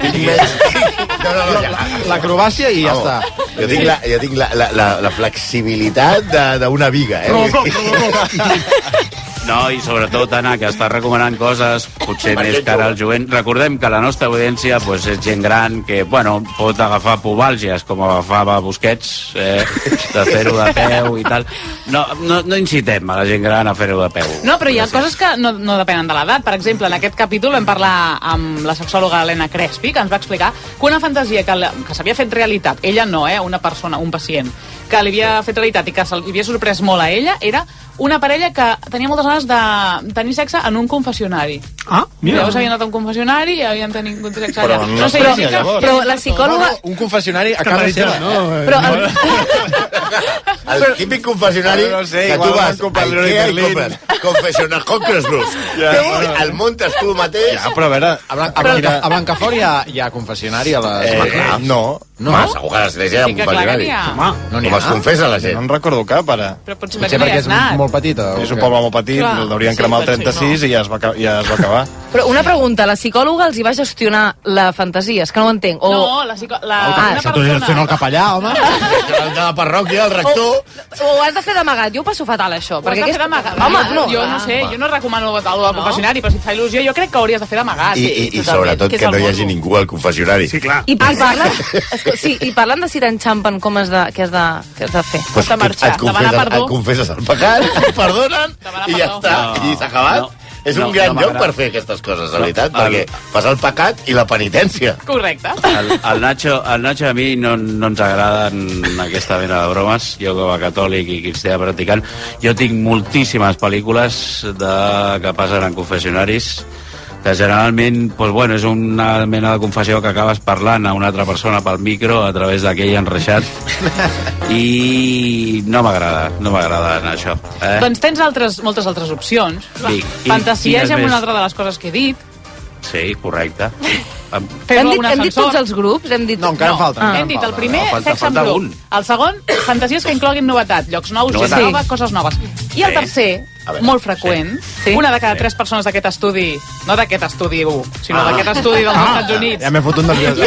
L'acrobàcia i ja està. Jo tinc la flexibilitat d'una viga, No, i sobretot, Anna, que està recomanant coses potser més cara al jovent. Recordem que la nostra audiència és gent gran que, pot agafar pubàlgies, com agafava Busquets, de fer-ho de peu i tal. No incitem a la gent gran a fer-ho de peu. No, però hi ha coses que no depenen de l'edat. Per exemple, en aquest capítol vam parlar amb la sexòloga Helena Crespi, que ens va explicar que una fantasia que s'havia fet realitat, ella no, una persona, un pacient, que li havia fet realitat i que li havia sorprès molt a ella, era una parella que tenia moltes ganes de tenir sexe en un confessionari. Mira. Llavors havien anat a un confessionari i havien tingut sexe allà. Però la psicòloga... Un confessionari a casa seva. El típic confessionari que tu vas a Ikea i compres. Confessional Conquerors. El muntes tu mateix. Ja, però a veure, a Blancafort hi ha confessionari a les... No. Segur que a l'església hi ha un confessionari. Com es confessa la gent. No en recordo cap, ara. Però potser perquè és molt petita. És un poble molt petit, el deurien cremar el 36 i ja es va acabar. Però una pregunta, la psicòloga els hi va gestionar la fantasia? És que no ho entenc. No, la psicòloga... Tu anies fent el capellà, home. El de la parròquia, el rector... O ho has de fer d'amagat. Jo ho passo fatal, això. Ho has de fer d'amagat. Home, jo no sé, jo no recomano el confessionari, però si et fa il·lusió, jo crec que hauries de fer d'amagat. I sobretot que no hi hagi ningú al confessionari. Sí, clar. I parlen de si t'enxampen què has de fer. Has de marxar, demanar perdó. Et confesses el pecat, et perdonen i ja està, i s'ha acabat. És un gran lloc per fer aquestes coses, la veritat, perquè fas el pecat i la penitència. Correcte. El Nacho a mi no ens agraden aquesta mena de bromes. Jo, com a catòlic i cristià practicant, jo tinc moltíssimes pel·lícules que passen en confessionaris, que generalment és una mena de confessió que acabes parlant a una altra persona pel micro a través d'aquell enreixat i no m'agrada això. Doncs tens moltes altres opcions. Fantasieix amb una altra de les coses que he dit. Sí, correcte. Hem dit tots els grups? No, encara en falta. Hem dit el primer, sexe en grup. El segon, fantasies que incloguin novetat, llocs nous, gent nova, coses noves. I el tercer, molt freqüent, una de cada 3 persones d'aquest estudi, no d'aquest estudi 1, sinó d'aquest estudi dels Estats Units. Ja m'he fotut nerviós.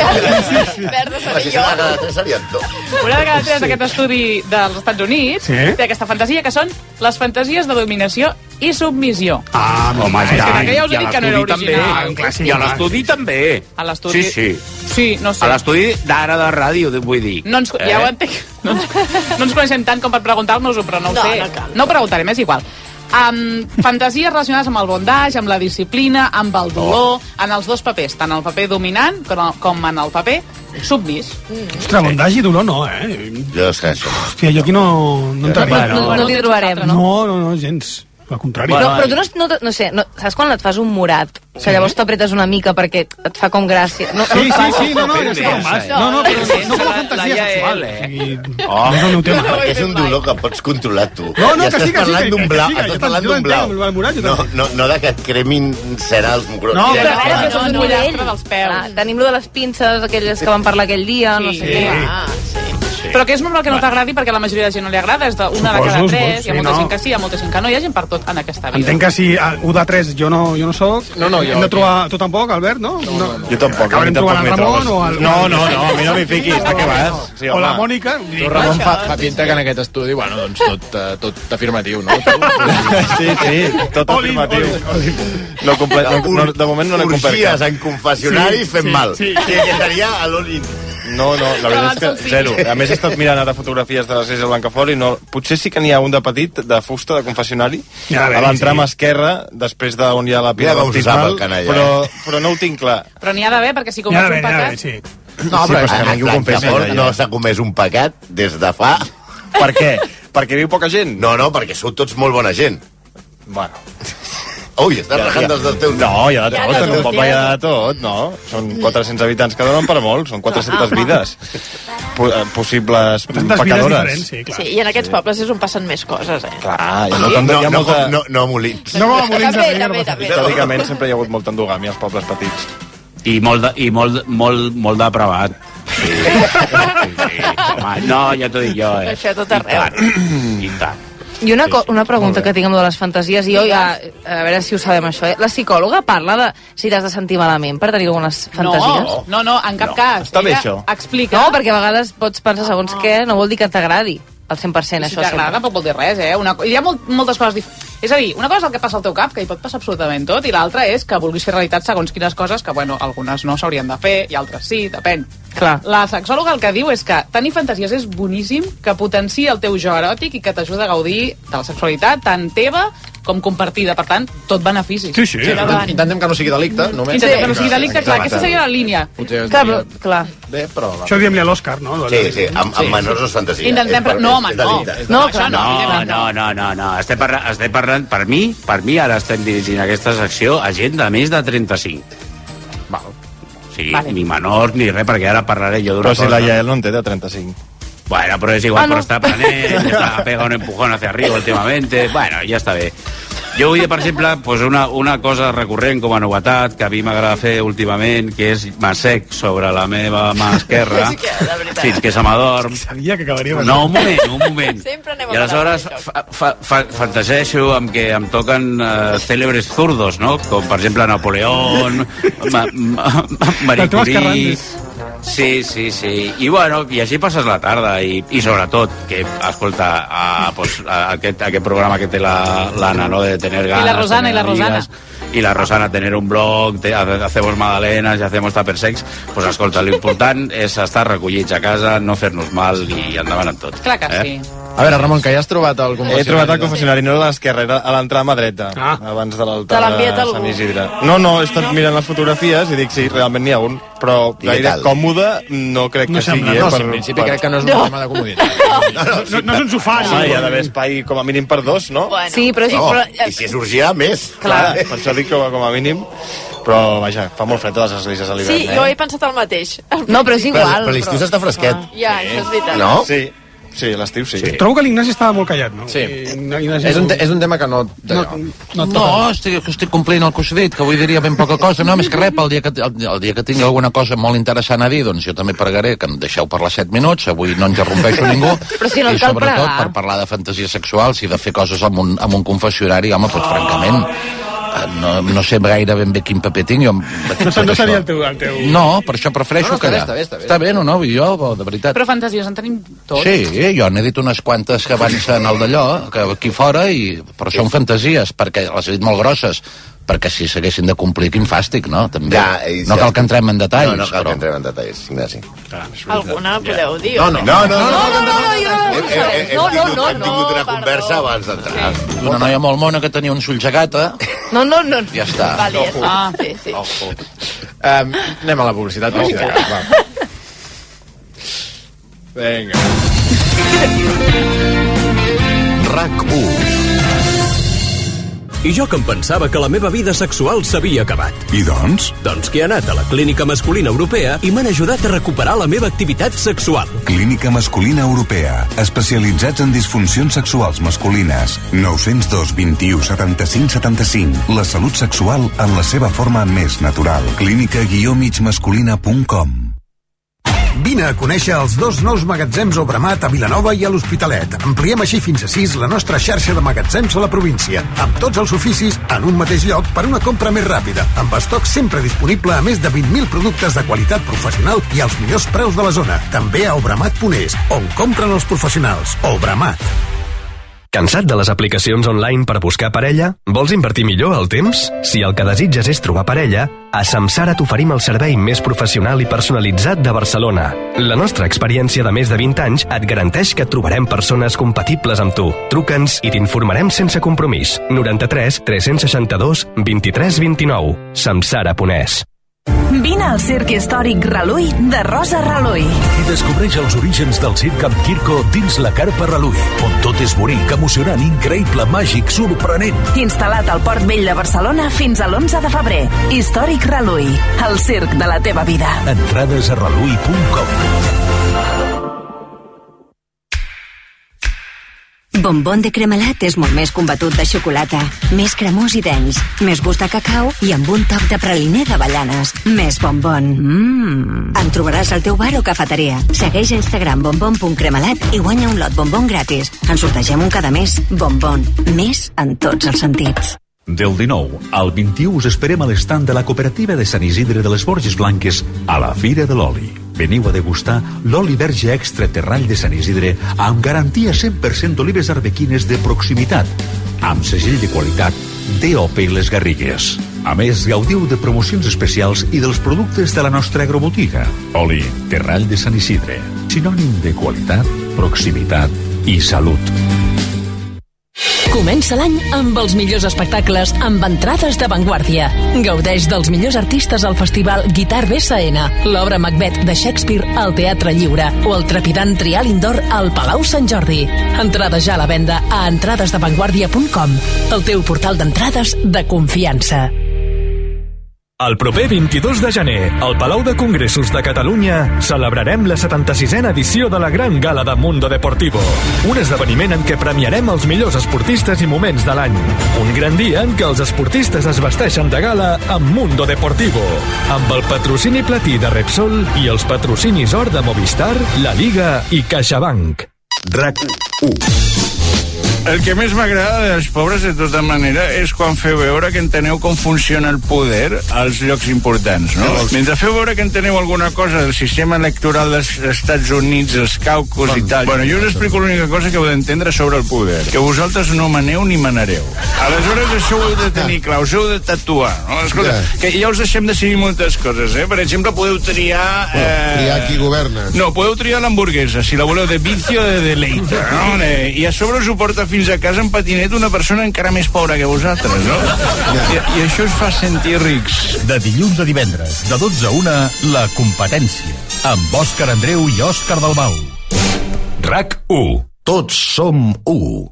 Una de cada 3 d'aquest estudi dels Estats Units té aquesta fantasia, que són les fantasies de dominació i submissió. Home, que ja us he dit que no era original. I a l'estudi també. A l'estudi... Sí, no sé. A l'estudi d'ara de ràdio, vull dir. Ja ho entenc. No ens coneixem tant com per preguntar-nos-ho, però no ho sé. No ho preguntarem, és igual. Fantasies relacionades amb el bondage, amb la disciplina, amb el dolor, en els dos papers, tant el paper dominant com en el paper submís. Ostres, bondage i dolor no, Jo és que això. Hòstia, jo aquí no entraria. No t'hi trobarem. No, gens. Al contrari. Però tu no sé, saps quan et fas un morat? Que llavors t'apretes una mica perquè et fa com gràcia. Sí, ja està. No, però no com a fantasia sexual. No és el meu tema. És un dolor que pots controlar tu. No, I que sí, estàs parlant d'un blau. Estàs parlant d'un blau. No de que et cremin cereals mugrons. No, però és un bullell. Tenim lo de les pinces, aquelles que vam parlar aquell dia, no sé què. Però que és normal que no t'agradi perquè a la majoria de gent no li agrada, és d'una de cada 3, hi ha molta gent que sí, hi ha molta gent que no, hi ha gent per tot en aquesta vida. Entenc que si 1 de 3 jo no soc, hem de trobar... Tu tampoc, Albert, no? Jo tampoc. Acabarem trobant el Ramon o el... No, a mi no m'hi fiquis, de què vas? O la Mònica. Tu, Ramon, fa pinta que en aquest estudi, doncs tot afirmatiu, no? Sí, tot afirmatiu. De moment no n'he complert. Orgies en confessionaris fent mal. Que seria a l'Olin. No, la veritat és que zero. A més, he estat mirant ara fotografies de l'església de Blancafort i no... Potser sí que n'hi ha un de petit, de fusta, de confessionari, a l'entram esquerra, després d'on hi ha la pila baptismal, però no ho tinc clar. Però n'hi ha d'haver, perquè si comets un pecat... No, però és que ningú confessa. No s'ha comès un pecat des de fa... Per què? Perquè viu poca gent? No, perquè sou tots molt bona gent. Bueno... Ui, estàs rajant dels teus... No, hi ha de tot, en un poble hi ha de tot, no? Són 400 habitants que donen per molt, són 400 vides possibles pecadores. Sí, i en aquests pobles és on passen més coses, Clar, no a Molins. No a Molins, històricament sempre hi ha hagut molta endogàmia als pobles petits. I molt depravat. Sí. No, ja t'ho dic jo, Això tot arreu. I tant. I una pregunta que tinc amb les fantasies, i jo ja, a veure si ho sabem això, la psicòloga parla de si t'has de sentir malament per tenir algunes fantasies? No, en cap cas. Està bé, això. Explica. No, perquè a vegades pots pensar segons què, no vol dir que t'agradi al 100% si això. Si t'agrada tampoc vol dir res, Hi ha moltes coses diferents. És a dir, una cosa és el que passa al teu cap, que hi pot passar absolutament tot, i l'altra és que vulguis fer realitat segons quines coses que, bueno, algunes no s'haurien de fer i altres sí, depèn. Clar. La sexòloga el que diu és que tenir fantasies és boníssim, que potencia el teu jo eròtic i que t'ajuda a gaudir de la sexualitat, tant teva com compartida. Per tant, tot beneficis. Sí. Intentem que no sigui delicte, només. Intentem que no sigui delicte, clar, aquesta seria la línia. Clar. Bé, però... Això diem-li a l'Òscar, no? Sí, amb menors no es fantasia. No, home, no. No. Estem parlant, per mi, ara estem dirigint aquesta secció a gent de més de 35. Val. O sigui, ni menors ni res, perquè ara parlaré jo d'una cosa... Però si la Yael no en té de 35. Bueno, pero es igual, pero está aprenent, ha pegado un empujón hacia arriba últimamente, bueno, ja està bé. Jo vull dir, per exemple, pues una cosa recurrent com a novetat que a mi m'agrada fer últimament, que és m'assec sobre la meva mà esquerra fins que se m'adorm. Sabia que acabaria... No, un moment. I aleshores fantaseixo amb que em toquen cèlebres zurdos, no? Com, per exemple, Napoleón, Marie Curie... Sí. I bueno, i així passes la tarda i sobretot, que, escolta, aquest programa que té l'Anna, no?, de tener ganas... I la Rosana. Y la Rosana tener un blog, hacemos magdalenas y hacemos tupper sex, pues escolta, l'important és estar recollits a casa, no fer-nos mal i endavant amb tot. Clar que sí. A veure, Ramon, que ja has trobat el confessionari. He trobat el confessionari, no a l'esquerra, era a l'entrada a mà dreta, abans de l'altar de Sant Isidre. No, he estat mirant les fotografies i dic, sí, realment n'hi ha un, però gaire còmode no crec que sigui. No, en principi crec que no és un tema de comoditat. No és un sofà. Hi ha d'haver espai com a mínim per dos, no? Sí, però... I si és orgia, més. Clar, per això dic que com a mínim... Però, vaja, fa molt fred a les esglésies a l'hivern, jo he pensat el mateix. No, però és igual. Però l'estiu s'està fresquet. Ja, això és veritat. No? Sí, l'estiu sí. Trobo que l'Ignasi estava molt callat, no? Sí. És un tema que no... No, estic complint el que us he dit, que avui diria ben poca cosa. No, més que res, el dia que tingui alguna cosa molt interessant a dir, doncs jo també pregaré que em deixeu parlar 7 minuts, avui no interrompeixo ningú. Però si no i sobretot per parlar de fantasies sexuals i de fer coses amb un confessionari, home, doncs francament... No sé gaire ben bé quin paper tinc. No seria el teu... No, per això prefereixo callar. Està bé, no? Jo, de veritat. Però fantasies en tenim tots. Sí, jo n'he dit unes quantes que avancen al d'allò, que aquí fora, però són fantasies, perquè les he dit molt grosses, perquè si s'haguessin de complir, quin fàstic, no? També. No cal que entrem en detalls. No cal que entrem en detalls, Ignasi. Alguna podeu dir? No. Hem tingut una conversa abans d'entrar. Una noia molt mona que tenia un ulls de gata. No. Ja està. Sí. Anem a la publicitat. Vinga. RAC1. I jo que em pensava que la meva vida sexual s'havia acabat. I doncs? Doncs que he anat a la Clínica Masculina Europea i m'han ajudat a recuperar la meva activitat sexual. Clínica Masculina Europea. Especialitzats en disfuncions sexuals masculines. 902 21 75 75. La salut sexual en la seva forma més natural. clínica-migmasculina.com. Vine a conèixer els 2 nous magatzems Obramat a Vilanova i a l'Hospitalet. Ampliem així fins a 6 la nostra xarxa de magatzems a la província, amb tots els oficis en un mateix lloc per una compra més ràpida, amb estoc sempre disponible a més de 20.000 productes de qualitat professional i als millors preus de la zona. També a Obramat.es, on compren els professionals. Obramat. Cansat de les aplicacions online per buscar parella? Vols invertir millor el temps? Si el que desitges és trobar parella, a Samsara t'oferim el servei més professional i personalitzat de Barcelona. La nostra experiència de més de 20 anys et garanteix que trobarem persones compatibles amb tu. Truca'ns i t'informarem sense compromís. 93 362 23 29. Samsara.es. Vine al Circ Històric Relull de Rosa Relull. I descobreix els orígens del circ amb Quirco dins la Carpa Relull, on tot és bonic, emocionant, increïble, màgic, sorprenent. Instal·lat al Port Vell de Barcelona fins a l'11 de febrer. Històric Relull, el circ de la teva vida. Entrades a relull.com. Bombón de cremelat és molt més combatut de xocolata. Més cremós i dens, més gust de cacau i amb un toc de praliner d'avellanes. Més bombón. En trobaràs al teu bar o cafeteria. Segueix a Instagram bombón.cremelat i guanya un lot bombón gratis. En sortegem un cada mes. Bombón. Més en tots els sentits. Del 19 al 21 us esperem a l'estand de la cooperativa de Sant Isidre de les Borges Blanques a la Fira de l'Oli. Veniu a degustar l'oli verge extra terrall de Sant Isidre amb garantia 100% d'olives arbequines de proximitat, amb segell de qualitat DOP i les Garrigues. A més, gaudiu de promocions especials i dels productes de la nostra agrobotiga. Oli terrall de Sant Isidre, sinònim de qualitat, proximitat i salut. Comença l'any amb els millors espectacles amb entrades d'avantguàrdia. Gaudeix dels millors artistes al festival Guitar BSN, l'obra Macbeth de Shakespeare al Teatre Lliure o el trepidant Trial Indoor al Palau Sant Jordi. Entrades ja a la venda a entradesdavanguardia.com, el teu portal d'entrades de confiança. El proper 22 de gener, al Palau de Congressos de Catalunya, celebrarem la 76a edició de la Gran Gala de Mundo Deportivo. Un esdeveniment en què premiarem els millors esportistes i moments de l'any. Un gran dia en què els esportistes es vesteixen de gala amb Mundo Deportivo, amb el patrocini platí de Repsol i els patrocinis or de Movistar, La Liga i CaixaBank. RAC 1. El que més m'agrada dels pobres, de tota manera, és quan feu veure que enteneu com funciona el poder als llocs importants, no? Mentre feu veure que enteneu alguna cosa del sistema electoral dels Estats Units, els caucus i tal, bueno, jo us explico l'única cosa que heu d'entendre sobre el poder, que vosaltres no maneu ni manareu. Aleshores, això ho heu de tenir clar, us heu de tatuar, no? Escolta, que ja us deixem decidir moltes coses, Per exemple, podeu triar... triar qui governa. No, podeu triar l'hamburguesa, si la voleu de vicio o de deleite, no? I a sobre us ho porta fins a casa en patinet una persona encara més pobra que vosaltres, no? I això us fa sentir rics. De dilluns a divendres, de 12 a 1, La Competència, amb Òscar Andreu i Òscar Dalmau. RAC 1. Tots som 1.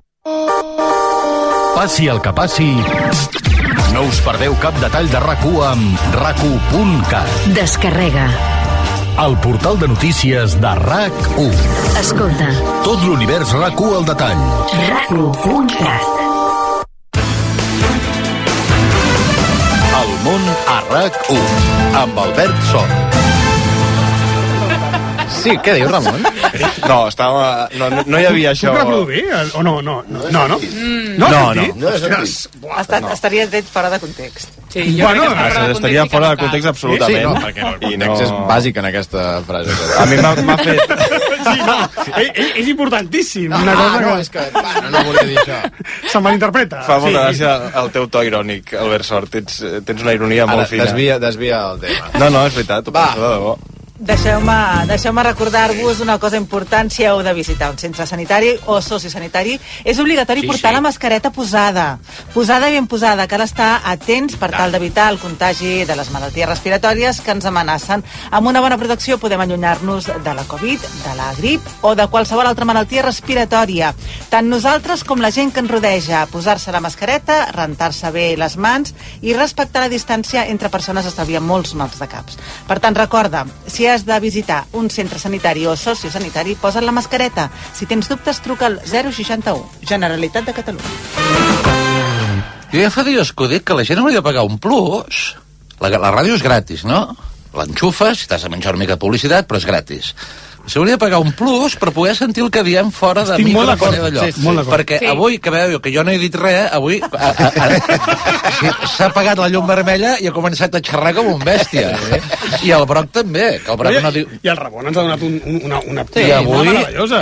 Passi el que passi, no us perdeu cap detall de RAC1 amb RAC1.cat. Descarrega el portal de notícies de RAC1. Escolta. Tot l'univers RAC1 al detall. RAC1.cat. El món a RAC1 amb Albert Sort. Sí, què dius, Ramon? No, estava... No hi havia això... Puc reproduir? O no? No. Estaria tret fora de context. Sí, jo estaria fora de context absolutament. Sí, no, perquè el context és bàsic en aquesta frase. A mi m'ha fet... Sí, no, és importantíssim. És que no volia dir això. Se malinterpreta. Fa molta gràcia el teu to irònic, Albert Sort. Tens una ironia molt fina. Desvia el tema. No, és veritat, ho penso de debò. Deixeu-me recordar-vos una cosa important si heu de visitar un centre sanitari o sociosanitari. És obligatori portar la mascareta posada. Posada i ben posada. Cal estar atents per tal d'evitar el contagi de les malalties respiratòries que ens amenacen. Amb una bona protecció podem allunyar-nos de la Covid, de la grip o de qualsevol altra malaltia respiratòria. Tant nosaltres com la gent que ens rodeja. Posar-se la mascareta, rentar-se bé les mans i respectar la distància entre persones estalvia molts mals de caps. Per tant, recorda, si has de visitar un centre sanitari o sociosanitari, posa't la mascareta. Si tens dubtes, truca al 061. Generalitat de Catalunya. Jo ja fa dies que ho dic, que la gent hauria de pagar un plus. La ràdio és gratis, no? L'enxufes, t'has de menjar una mica de publicitat, però és gratis. S'hauria de pagar un plus per poder sentir el que diem fora de micro d'allò. Perquè avui, que veieu que jo no he dit res, avui s'ha apagat la llum vermella i ha començat a xerrar com un bèstia. I el Broc també. Que el Broc no diu... I el Ramon ens ha donat una I avui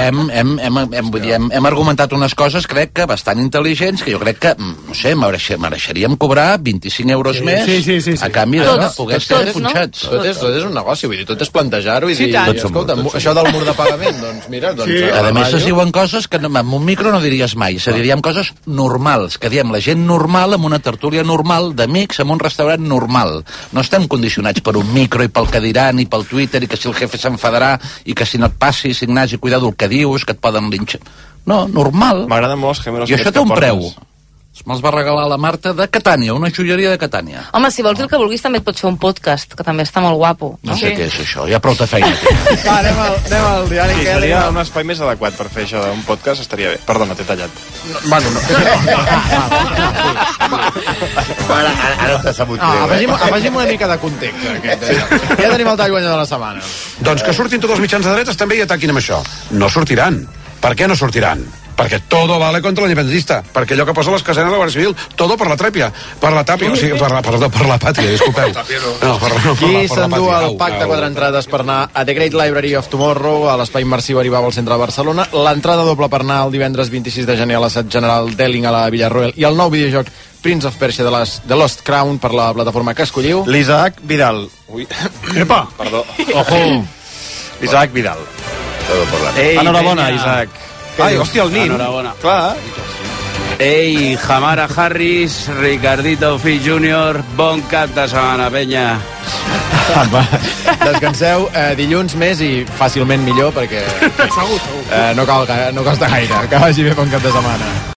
hem argumentat unes coses, crec que bastant intel·ligents, que jo crec que, no sé, mereixeríem cobrar 25 euros més a canvi de poder ser punxats. Tot és un negoci, vull dir, tot és plantejar-ho i dir, escolta, això del mur de pagament, doncs mira... A més, es diuen coses que amb un micro no diries mai, se diríem coses normals, que diem la gent normal amb una tertúlia normal d'amics en un restaurant normal. No estem condicionats per un micro i pel que diran i pel Twitter i que si el jefe s'enfadarà i que si no et passis, Ignasi, cuidado el que dius, que et poden linxar... No, normal. M'agrada molt els gemelos. I això té un preu. Me'ls va regalar la Marta de Catània, una joieria de Catània. Home, si vols dir el que vulguis, també et pots fer un podcast, que també està molt guapo. No sé què és això, hi ha prou de feina. Va, anem al diari. Sí, seria un espai més adequat per fer això d'un podcast, estaria bé. Perdona, t'he tallat. Bueno, no. Ara t'ha sabut Afegim una mica de context. Ja tenim el tall guanyador de la setmana. Doncs que surtin tots els mitjans de dretes també i ataquin amb això. No sortiran. Per què no sortiran? Perquè todo vale contra l'independentista. Perquè allò que posa a les casenes de la Guàrdia Civil, todo per la trèpia, per la tàpia, o sigui, per la pàtria, disculpeu. Qui s'endú el pack de 4 entrades per anar a The Great Library of Tomorrow, a l'espai immersiu Aribau al centre de Barcelona, l'entrada doble per anar el divendres 26 de gener a l'assaig general d'Eling a la Villarroel i el nou videojoc Prince of Persia de Lost Crown per la plataforma que escolliu. L'Isaac Vidal. Ui. Epa! Perdó. Ojo. L'Isaac Vidal. Enhorabona, Isaac. Ai, hòstia, el nin. Enhorabona. Clar. Ei, Jamara Harris, Ricardito Fi Júnior, bon cap de setmana, penya. Descanseu dilluns més i fàcilment millor perquè no costa gaire. Que vagi bé, bon cap de setmana.